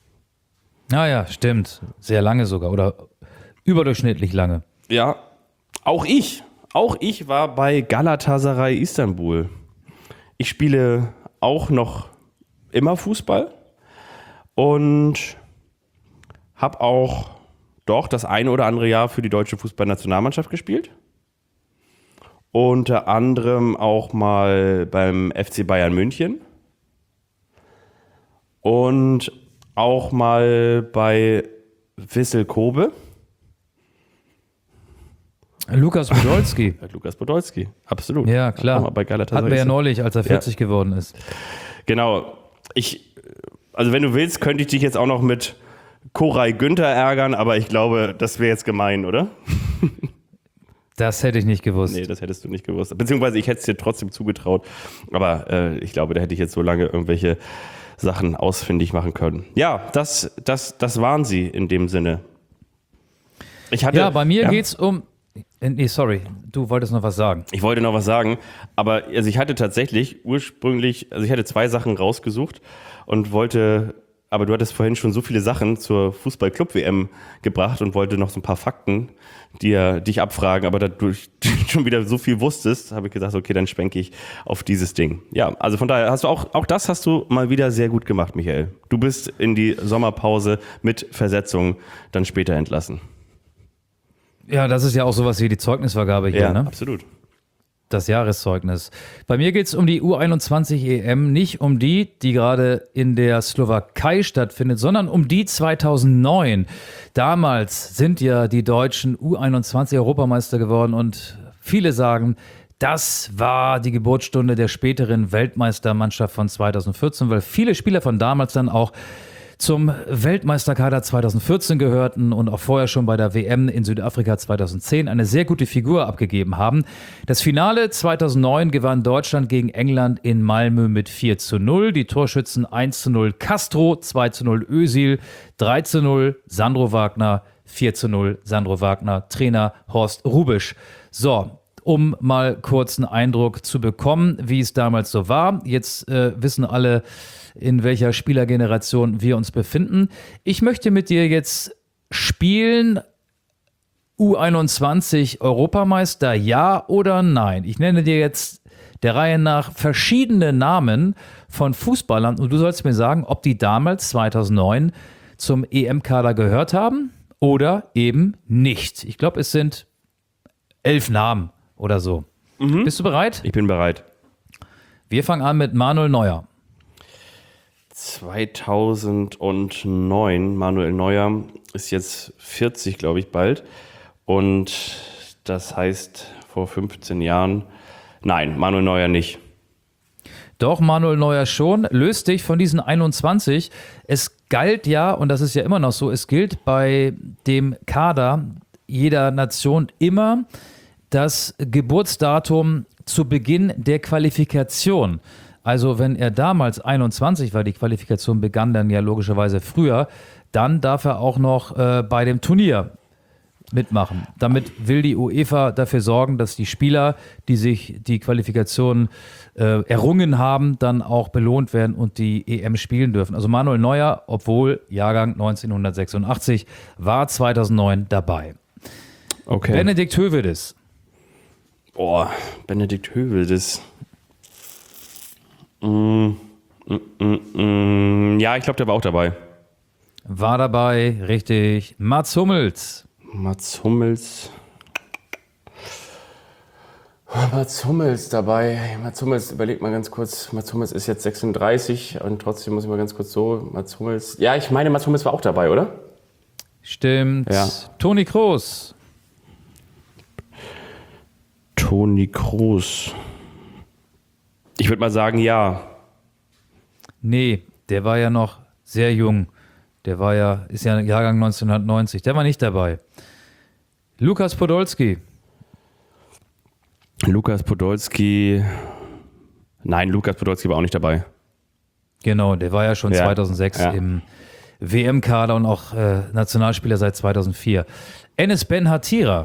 Naja, stimmt. Sehr lange sogar oder überdurchschnittlich lange. Ja, auch ich. Auch ich war bei Galatasaray Istanbul. Ich spiele auch noch immer Fußball und habe auch doch das eine oder andere Jahr für die deutsche Fußballnationalmannschaft gespielt. Unter anderem auch mal beim F C Bayern München und auch mal bei Vissel Kobe. Lukas Podolski. Lukas Podolski, absolut. Ja, Auch klar. mal bei Galatasaray Hatten wir ja Istanbul. neulich, als er vierzig geworden ist. Genau. Ich Also wenn du willst, könnte ich dich jetzt auch noch mit Koray Günther ärgern, aber ich glaube, das wäre jetzt gemein, oder? Das hätte ich nicht gewusst. Nee, das hättest du nicht gewusst. Beziehungsweise ich hätte es dir trotzdem zugetraut. Aber äh, ich glaube, da hätte ich jetzt so lange irgendwelche Sachen ausfindig machen können. Ja, das, das, das waren sie in dem Sinne. Ich hatte, Ja, bei mir ja? geht's um. äh, Nee, sorry, du wolltest noch was sagen. Ich wollte noch was sagen, aber also ich hatte tatsächlich ursprünglich, also ich hatte zwei Sachen rausgesucht und wollte, aber du hattest vorhin schon so viele Sachen zur Fußball-Club-W M gebracht und wollte noch so ein paar Fakten dir, dich abfragen, aber da du schon wieder so viel wusstest, habe ich gesagt, okay, dann schwenke ich auf dieses Ding. Ja, also von daher hast du auch, auch das hast du mal wieder sehr gut gemacht, Michael. Du bist in die Sommerpause mit Versetzung dann später entlassen. Ja, das ist ja auch sowas wie die Zeugnisvergabe hier, Ja, ne? absolut. Das Jahreszeugnis. Bei mir geht es um die U einundzwanzig E M, nicht um die, die gerade in der Slowakei stattfindet, sondern um die zweitausendneun. Damals sind ja die Deutschen U einundzwanzig Europameister geworden und viele sagen, das war die Geburtsstunde der späteren Weltmeistermannschaft von zweitausendvierzehn, weil viele Spieler von damals dann auch zum Weltmeisterkader zweitausendvierzehn gehörten und auch vorher schon bei der W M in Südafrika zweitausendzehn eine sehr gute Figur abgegeben haben. Das Finale zweitausendneun gewann Deutschland gegen England in Malmö mit vier zu null. Die Torschützen eins zu null Castro, zwei zu null Özil, drei zu null Sandro Wagner, vier zu null Sandro Wagner, Trainer Horst Hrubesch. So, um mal kurz einen Eindruck zu bekommen, wie es damals so war. Jetzt äh, wissen alle, in welcher Spielergeneration wir uns befinden. Ich möchte mit dir jetzt spielen U einundzwanzig Europameister, ja oder nein? Ich nenne dir jetzt der Reihe nach verschiedene Namen von Fußballern und du sollst mir sagen, ob die damals zweitausendneun zum E M-Kader gehört haben oder eben nicht. Ich glaube, es sind elf Namen oder so. Mhm. Bist du bereit? Ich bin bereit. Wir fangen an mit Manuel Neuer. zweitausendneun, Manuel Neuer ist jetzt vierzig, glaube ich, bald. Und das heißt, vor fünfzehn Jahren, nein, Manuel Neuer nicht. Doch, Manuel Neuer schon. Löst dich von diesen einundzwanzig. Es galt ja, und das ist ja immer noch so, es gilt bei dem Kader jeder Nation immer das Geburtsdatum zu Beginn der Qualifikation. Also wenn er damals einundzwanzig war, die Qualifikation begann dann ja logischerweise früher, dann darf er auch noch äh, bei dem Turnier mitmachen. Damit will die UEFA dafür sorgen, dass die Spieler, die sich die Qualifikation äh, errungen haben, dann auch belohnt werden und die E M spielen dürfen. Also Manuel Neuer, obwohl Jahrgang neunzehnhundertsechsundachtzig, war zweitausendneun dabei. Okay. Benedikt Höwedes. Boah, Benedikt Höwedes. Mm, mm, mm, mm. Ja, ich glaube, der war auch dabei. War dabei, richtig. Mats Hummels. Mats Hummels. Mats Hummels dabei. Mats Hummels, überleg mal ganz kurz. Mats Hummels ist jetzt sechsunddreißig und trotzdem muss ich mal ganz kurz so. Mats Hummels. Ja, ich meine, Mats Hummels war auch dabei, oder? Stimmt. Ja. Toni Kroos. Toni Kroos. Ich würde mal sagen, ja. Nee, der war ja noch sehr jung. Der war ja, ist ja Jahrgang neunzehnhundertneunzig. Der war nicht dabei. Lukas Podolski. Lukas Podolski. Nein, Lukas Podolski war auch nicht dabei. Genau, der war ja schon Ja, zweitausendsechs ja. im W M-Kader und auch äh, Nationalspieler seit zweitausendvier. Enes Ben Hatira.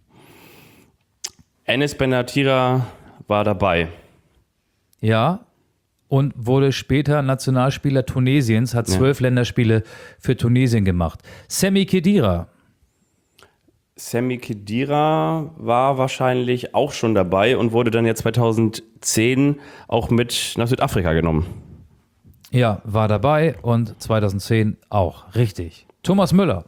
Enes Benatira war dabei. Ja, und wurde später Nationalspieler Tunesiens, hat zwölf ja. Länderspiele für Tunesien gemacht. Sami Khedira. Sami Khedira war wahrscheinlich auch schon dabei und wurde dann ja zweitausendzehn auch mit nach Südafrika genommen. Ja, war dabei und zweitausendzehn auch. Richtig. Thomas Müller.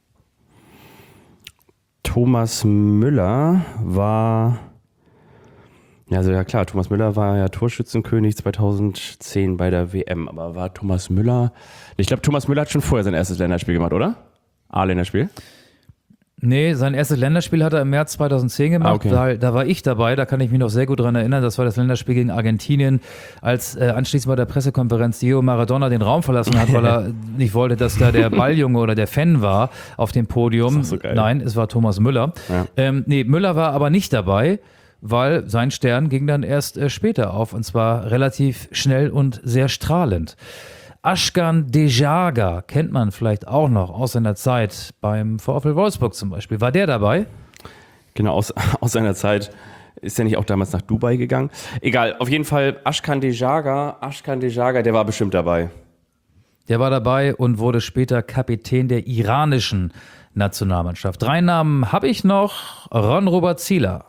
Thomas Müller war... Ja, also ja klar, Thomas Müller war ja Torschützenkönig zweitausendzehn bei der W M, aber war Thomas Müller... Ich glaube, Thomas Müller hat schon vorher sein erstes Länderspiel gemacht, oder? A-Länderspiel? Nee, sein erstes Länderspiel hat er im März zweitausendzehn gemacht. Ah, okay. da, da war ich dabei, da kann ich mich noch sehr gut dran erinnern. Das war das Länderspiel gegen Argentinien, als äh, anschließend bei der Pressekonferenz Diego Maradona den Raum verlassen hat, weil er nicht wollte, dass da der Balljunge oder der Fan war auf dem Podium. Das ist doch so geil. Nein, es war Thomas Müller. Ja. Ähm, nee, Müller war aber nicht dabei, weil sein Stern ging dann erst äh, später auf, und zwar relativ schnell und sehr strahlend. Ashkan Dejaga kennt man vielleicht auch noch aus seiner Zeit beim VfL Wolfsburg zum Beispiel. War der dabei? Genau, aus, aus seiner Zeit ist er nicht auch damals nach Dubai gegangen. Egal, auf jeden Fall Ashkan Dejaga, Ashkan Dejaga, der war bestimmt dabei. Der war dabei und wurde später Kapitän der iranischen Nationalmannschaft. Drei Namen habe ich noch. Ron-Robert Zieler.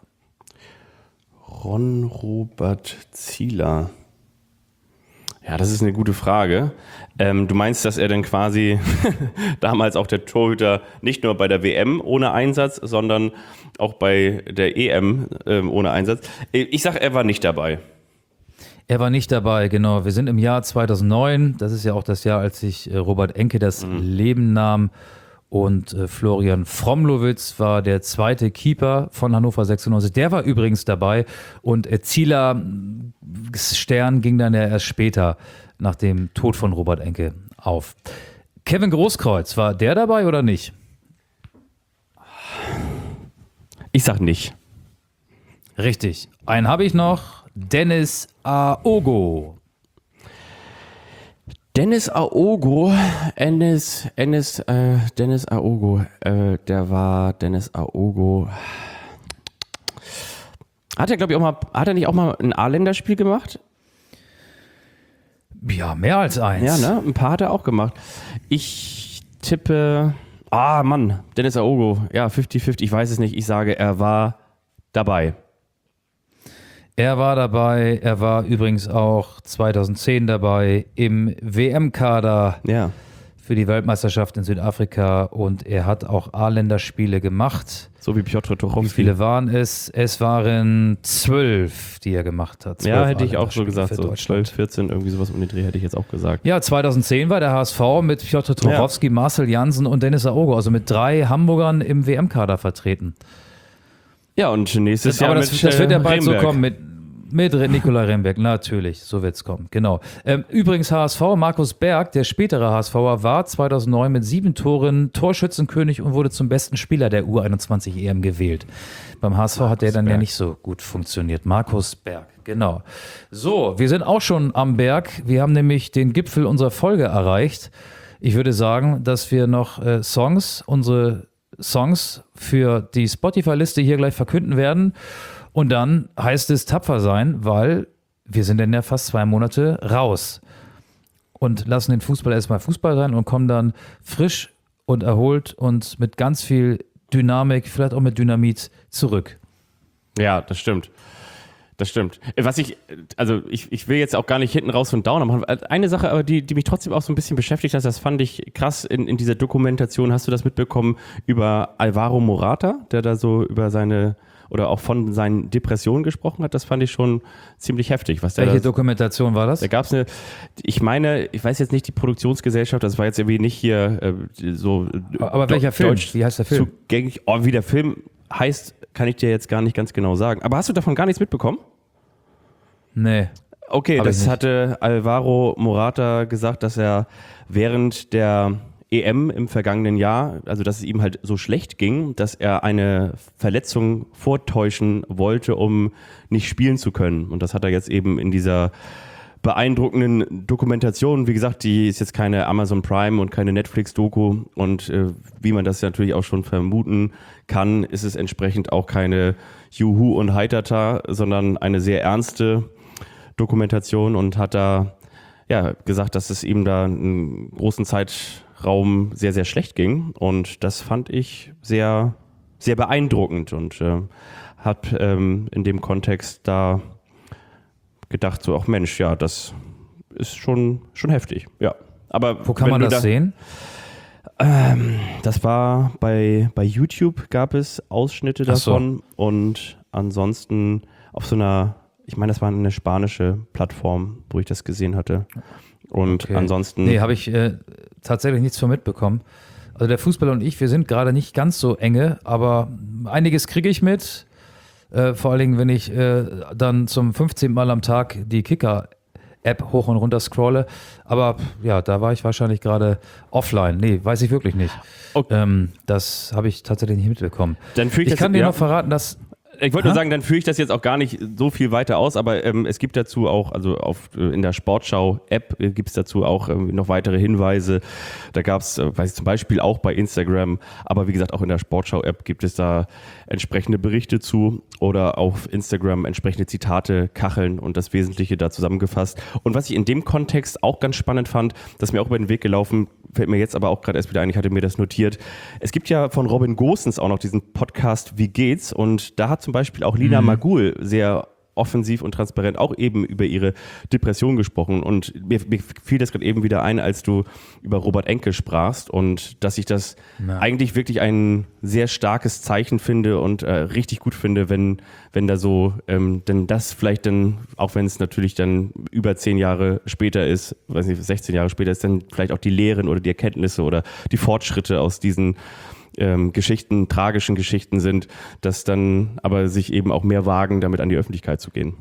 Ron-Robert Zieler. Ja, das ist eine gute Frage. Ähm, du meinst, dass er dann quasi damals auch der Torhüter nicht nur bei der W M ohne Einsatz, sondern auch bei der E M ähm, ohne Einsatz. Ich sag, er war nicht dabei. Er war nicht dabei, genau. Wir sind im Jahr zweitausendneun. Das ist ja auch das Jahr, als sich äh, Robert Enke das mhm. Leben nahm. Und äh, Florian Fromlowitz war der zweite Keeper von Hannover sechsundneunzig. Der war übrigens dabei. Und äh, Zieler Stern ging dann ja erst später nach dem Tod von Robert Enke auf. Kevin Großkreuz, war der dabei oder nicht? Ich sag nicht. Richtig. Einen habe ich noch. Dennis Aogo. Dennis Aogo, Dennis, Dennis, äh, Dennis Aogo, äh, der war Dennis Aogo. Hat er, glaube ich, auch mal, hat er nicht auch mal ein A-Länderspiel gemacht? Ja, mehr als eins. Ja, ne? Ein paar hat er auch gemacht. Ich tippe, ah, Mann, Dennis Aogo, ja, fünfzig fünfzig, ich weiß es nicht, ich sage, er war dabei. Er war dabei, er war übrigens auch zweitausendzehn dabei im W M-Kader Ja. für die Weltmeisterschaft in Südafrika und er hat auch A-Länderspiele gemacht. So wie Piotr Tuchowski. Wie viele waren es? Es waren zwölf, die er gemacht hat. Ja, hätte ich auch so A-Länderspiele gesagt, für so Deutschland. zwölf, vierzehn, irgendwie sowas um den Dreh hätte ich jetzt auch gesagt. Ja, zweitausendzehn war der H S V mit Piotr Tuchowski, ja. Marcel Jansen und Dennis Aogo, also mit drei Hamburgern im W M-Kader vertreten. Ja, und nächstes Das, Jahr aber das, mit das wird ja bald Remberg. so kommen mit, mit Nikolai Remberg. Natürlich, so wird es kommen. Genau. Ähm, übrigens H S V, Markus Berg, der spätere HSVer, war zweitausendneun mit sieben Toren Torschützenkönig und wurde zum besten Spieler der U einundzwanzig E M gewählt. Beim H S V Markus hat der dann Berg. ja nicht so gut funktioniert. Markus Berg, genau. So, wir sind auch schon am Berg. Wir haben nämlich den Gipfel unserer Folge erreicht. Ich würde sagen, dass wir noch äh, Songs, unsere Songs für die Spotify-Liste hier gleich verkünden werden. Und dann heißt es tapfer sein, weil wir sind dann ja fast zwei Monate raus und lassen den Fußball erstmal Fußball sein und kommen dann frisch und erholt und mit ganz viel Dynamik, vielleicht auch mit Dynamit zurück. Ja, das stimmt. Das stimmt. Was ich, also ich, ich will jetzt auch gar nicht hinten raus von Downer machen. Eine Sache, aber die, die mich trotzdem auch so ein bisschen beschäftigt hat, das fand ich krass in, in dieser Dokumentation. Hast du das mitbekommen über Alvaro Morata, der da so über seine oder auch von seinen Depressionen gesprochen hat? Das fand ich schon ziemlich heftig. Was der Welche da, Dokumentation war das? Da gab es eine, ich meine, ich weiß jetzt nicht die Produktionsgesellschaft, das war jetzt irgendwie nicht hier äh, so. Aber welcher Film? Deutsch Wie heißt der Film? Zugänglich. Oh, wie der Film heißt, kann ich dir jetzt gar nicht ganz genau sagen. Aber hast du davon gar nichts mitbekommen? Nee. Okay, Hab ich das nicht. hatte Alvaro Morata gesagt, dass er während der E M im vergangenen Jahr, also dass es ihm halt so schlecht ging, dass er eine Verletzung vortäuschen wollte, um nicht spielen zu können. Und das hat er jetzt eben in dieser beeindruckenden Dokumentation, wie gesagt, die ist jetzt keine Amazon Prime und keine Netflix-Doku und äh, wie man das natürlich auch schon vermuten kann, ist es entsprechend auch keine Juhu und Heiterta, sondern eine sehr ernste Dokumentation und hat da ja gesagt, dass es ihm da einen großen Zeitraum sehr, sehr schlecht ging und das fand ich sehr, sehr beeindruckend und äh, hat ähm, in dem Kontext da gedacht, so auch Mensch, ja, das ist schon, schon heftig, ja. Aber Wo kann wenn man du das da, sehen? Ähm, das war bei, bei YouTube gab es Ausschnitte Ach so. davon und ansonsten auf so einer, ich meine, das war eine spanische Plattform, wo ich das gesehen hatte. Und Okay. ansonsten. Nee, habe ich äh, tatsächlich nichts von mitbekommen. Also der Fußballer und ich, wir sind gerade nicht ganz so enge, aber einiges kriege ich mit. Äh, vor allen Dingen, wenn ich äh, dann zum fünfzehnten Mal am Tag die Kicker-App hoch und runter scrolle. Aber ja, da war ich wahrscheinlich gerade offline. Nee, weiß ich wirklich nicht. Okay. Ähm, das habe ich tatsächlich nicht mitbekommen. Dann führe ich, ich das, kann dir ja. noch verraten, dass... Ich wollte nur Ha? sagen, dann führe ich das jetzt auch gar nicht so viel weiter aus, aber ähm, es gibt dazu auch, also auf, äh, in der Sportschau-App äh, gibt es dazu auch äh, noch weitere Hinweise. Da gab es, äh, weiß ich zum Beispiel auch bei Instagram, aber wie gesagt auch in der Sportschau-App gibt es da entsprechende Berichte zu oder auf Instagram entsprechende Zitate, Kacheln und das Wesentliche da zusammengefasst. Und was ich in dem Kontext auch ganz spannend fand, das ist mir auch über den Weg gelaufen, fällt mir jetzt aber auch gerade erst wieder ein, ich hatte mir das notiert. Es gibt ja von Robin Gosens auch noch diesen Podcast Wie geht's? Und da hat zum Beispiel auch Lina mhm. Magul sehr offensiv und transparent auch eben über ihre Depression gesprochen. Und mir, mir fiel das gerade eben wieder ein, als du über Robert Enke sprachst und dass ich das Na. eigentlich wirklich ein sehr starkes Zeichen finde und äh, richtig gut finde, wenn, wenn da so, ähm, denn das vielleicht dann, auch wenn es natürlich dann über zehn Jahre später ist, weiß nicht, sechzehn Jahre später ist, dann vielleicht auch die Lehren oder die Erkenntnisse oder die Fortschritte aus diesen Ähm, Geschichten, tragischen Geschichten sind, dass dann aber sich eben auch mehr wagen, damit an die Öffentlichkeit zu gehen.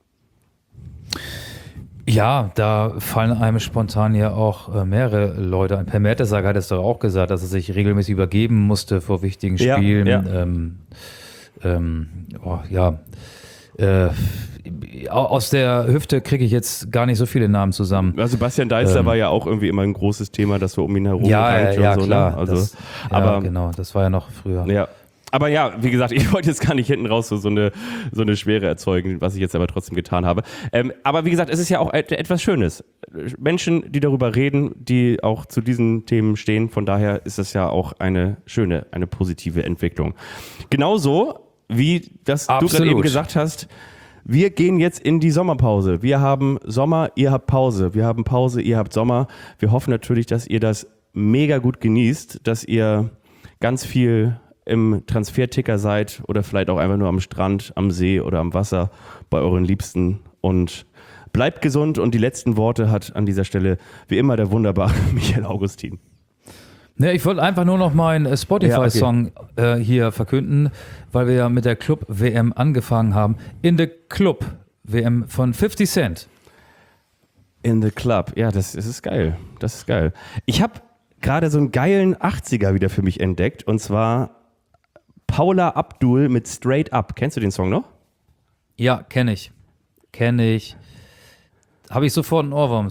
Ja, da fallen einem spontan ja auch äh, mehrere Leute ein. Per Mertesager hat es doch auch gesagt, dass er sich regelmäßig übergeben musste vor wichtigen Ja, Spielen. ja. Ähm, ähm, oh, ja. Äh, aus der Hüfte kriege ich jetzt gar nicht so viele Namen zusammen. Ja, Sebastian Deißler Ähm, war ja auch irgendwie immer ein großes Thema, das wir um ihn herum Ja, rankt ja, und so, klar. Ne? Also, das, ja, aber genau, das war ja noch früher. ja. Aber ja, wie gesagt, ich wollte jetzt gar nicht hinten raus so, so, eine, so eine Schwere erzeugen, was ich jetzt aber trotzdem getan habe. Ähm, aber wie gesagt, es ist ja auch et- etwas Schönes. Menschen, die darüber reden, die auch zu diesen Themen stehen. Von daher ist es ja auch eine schöne, eine positive Entwicklung. Genauso wie das du gerade Absolut. eben gesagt hast, wir gehen jetzt in die Sommerpause. Wir haben Sommer, ihr habt Pause. Wir haben Pause, ihr habt Sommer. Wir hoffen natürlich, dass ihr das mega gut genießt, dass ihr ganz viel im Transferticker seid oder vielleicht auch einfach nur am Strand, am See oder am Wasser bei euren Liebsten. Und bleibt gesund. Und die letzten Worte hat an dieser Stelle wie immer der wunderbare Michael Augustin. Ne, ich wollte einfach nur noch meinen äh, Spotify-Song äh, hier verkünden, weil wir ja mit der Club-W M angefangen haben. In the Club-W M von fifty Cent. In the Club. Ja, das, das ist geil. Das ist geil. Ich habe gerade so einen geilen achtziger wieder für mich entdeckt. Und zwar Paula Abdul mit Straight Up. Kennst du den Song noch? Ja, kenne ich. Kenne ich. Habe ich sofort einen Ohrwurm.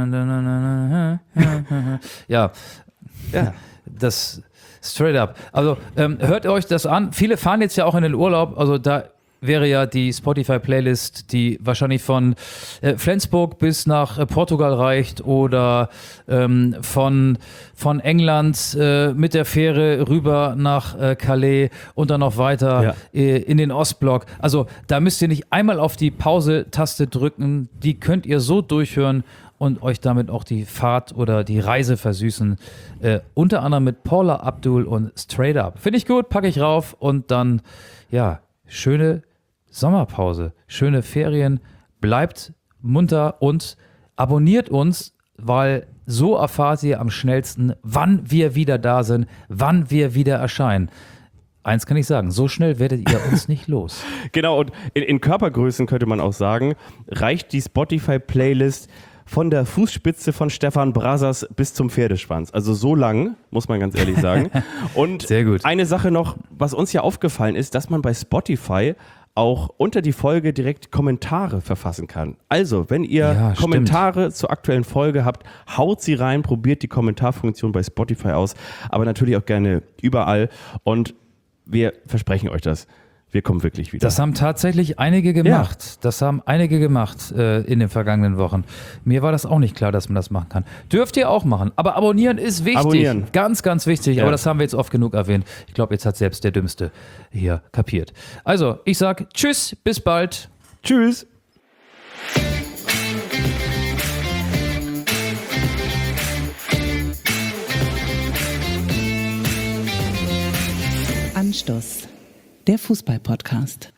Ja. Ja. Das straight up. Also ähm, hört euch das an. Viele fahren jetzt ja auch in den Urlaub. Also da wäre ja die Spotify-Playlist, die wahrscheinlich von äh, Flensburg bis nach äh, Portugal reicht oder ähm, von, von England äh, mit der Fähre rüber nach äh, Calais und dann noch weiter Ja. äh, in den Ostblock. Also da müsst ihr nicht einmal auf die Pause-Taste drücken. Die könnt ihr so durchhören und euch damit auch die Fahrt oder die Reise versüßen. Äh, unter anderem mit Paula Abdul und Straight Up. Finde ich gut, packe ich rauf und dann, ja, schöne Sommerpause, schöne Ferien. Bleibt munter und abonniert uns, weil so erfahrt ihr am schnellsten, wann wir wieder da sind, wann wir wieder erscheinen. Eins kann ich sagen, so schnell werdet ihr uns nicht los. Genau, und in, in Körpergrößen könnte man auch sagen, reicht die Spotify-Playlist von der Fußspitze von Stefan Brasers bis zum Pferdeschwanz. Also so lang, muss man ganz ehrlich sagen. Und Sehr gut. eine Sache noch, was uns ja aufgefallen ist, dass man bei Spotify auch unter die Folge direkt Kommentare verfassen kann. Also, wenn ihr Ja, Kommentare zur aktuellen Folge habt, haut sie rein, probiert die Kommentarfunktion bei Spotify aus, aber natürlich auch gerne überall. Und wir versprechen euch das. Wir kommen wirklich wieder. Das haben tatsächlich einige gemacht. Ja. Das haben einige gemacht äh, in den vergangenen Wochen. Mir war das auch nicht klar, dass man das machen kann. Dürft ihr auch machen. Aber abonnieren ist wichtig. Abonnieren. Ganz, ganz wichtig. Ja. Aber das haben wir jetzt oft genug erwähnt. Ich glaube, jetzt hat selbst der Dümmste hier kapiert. Also, ich sag tschüss, bis bald. Tschüss. Anstoß, der Fußball-Podcast.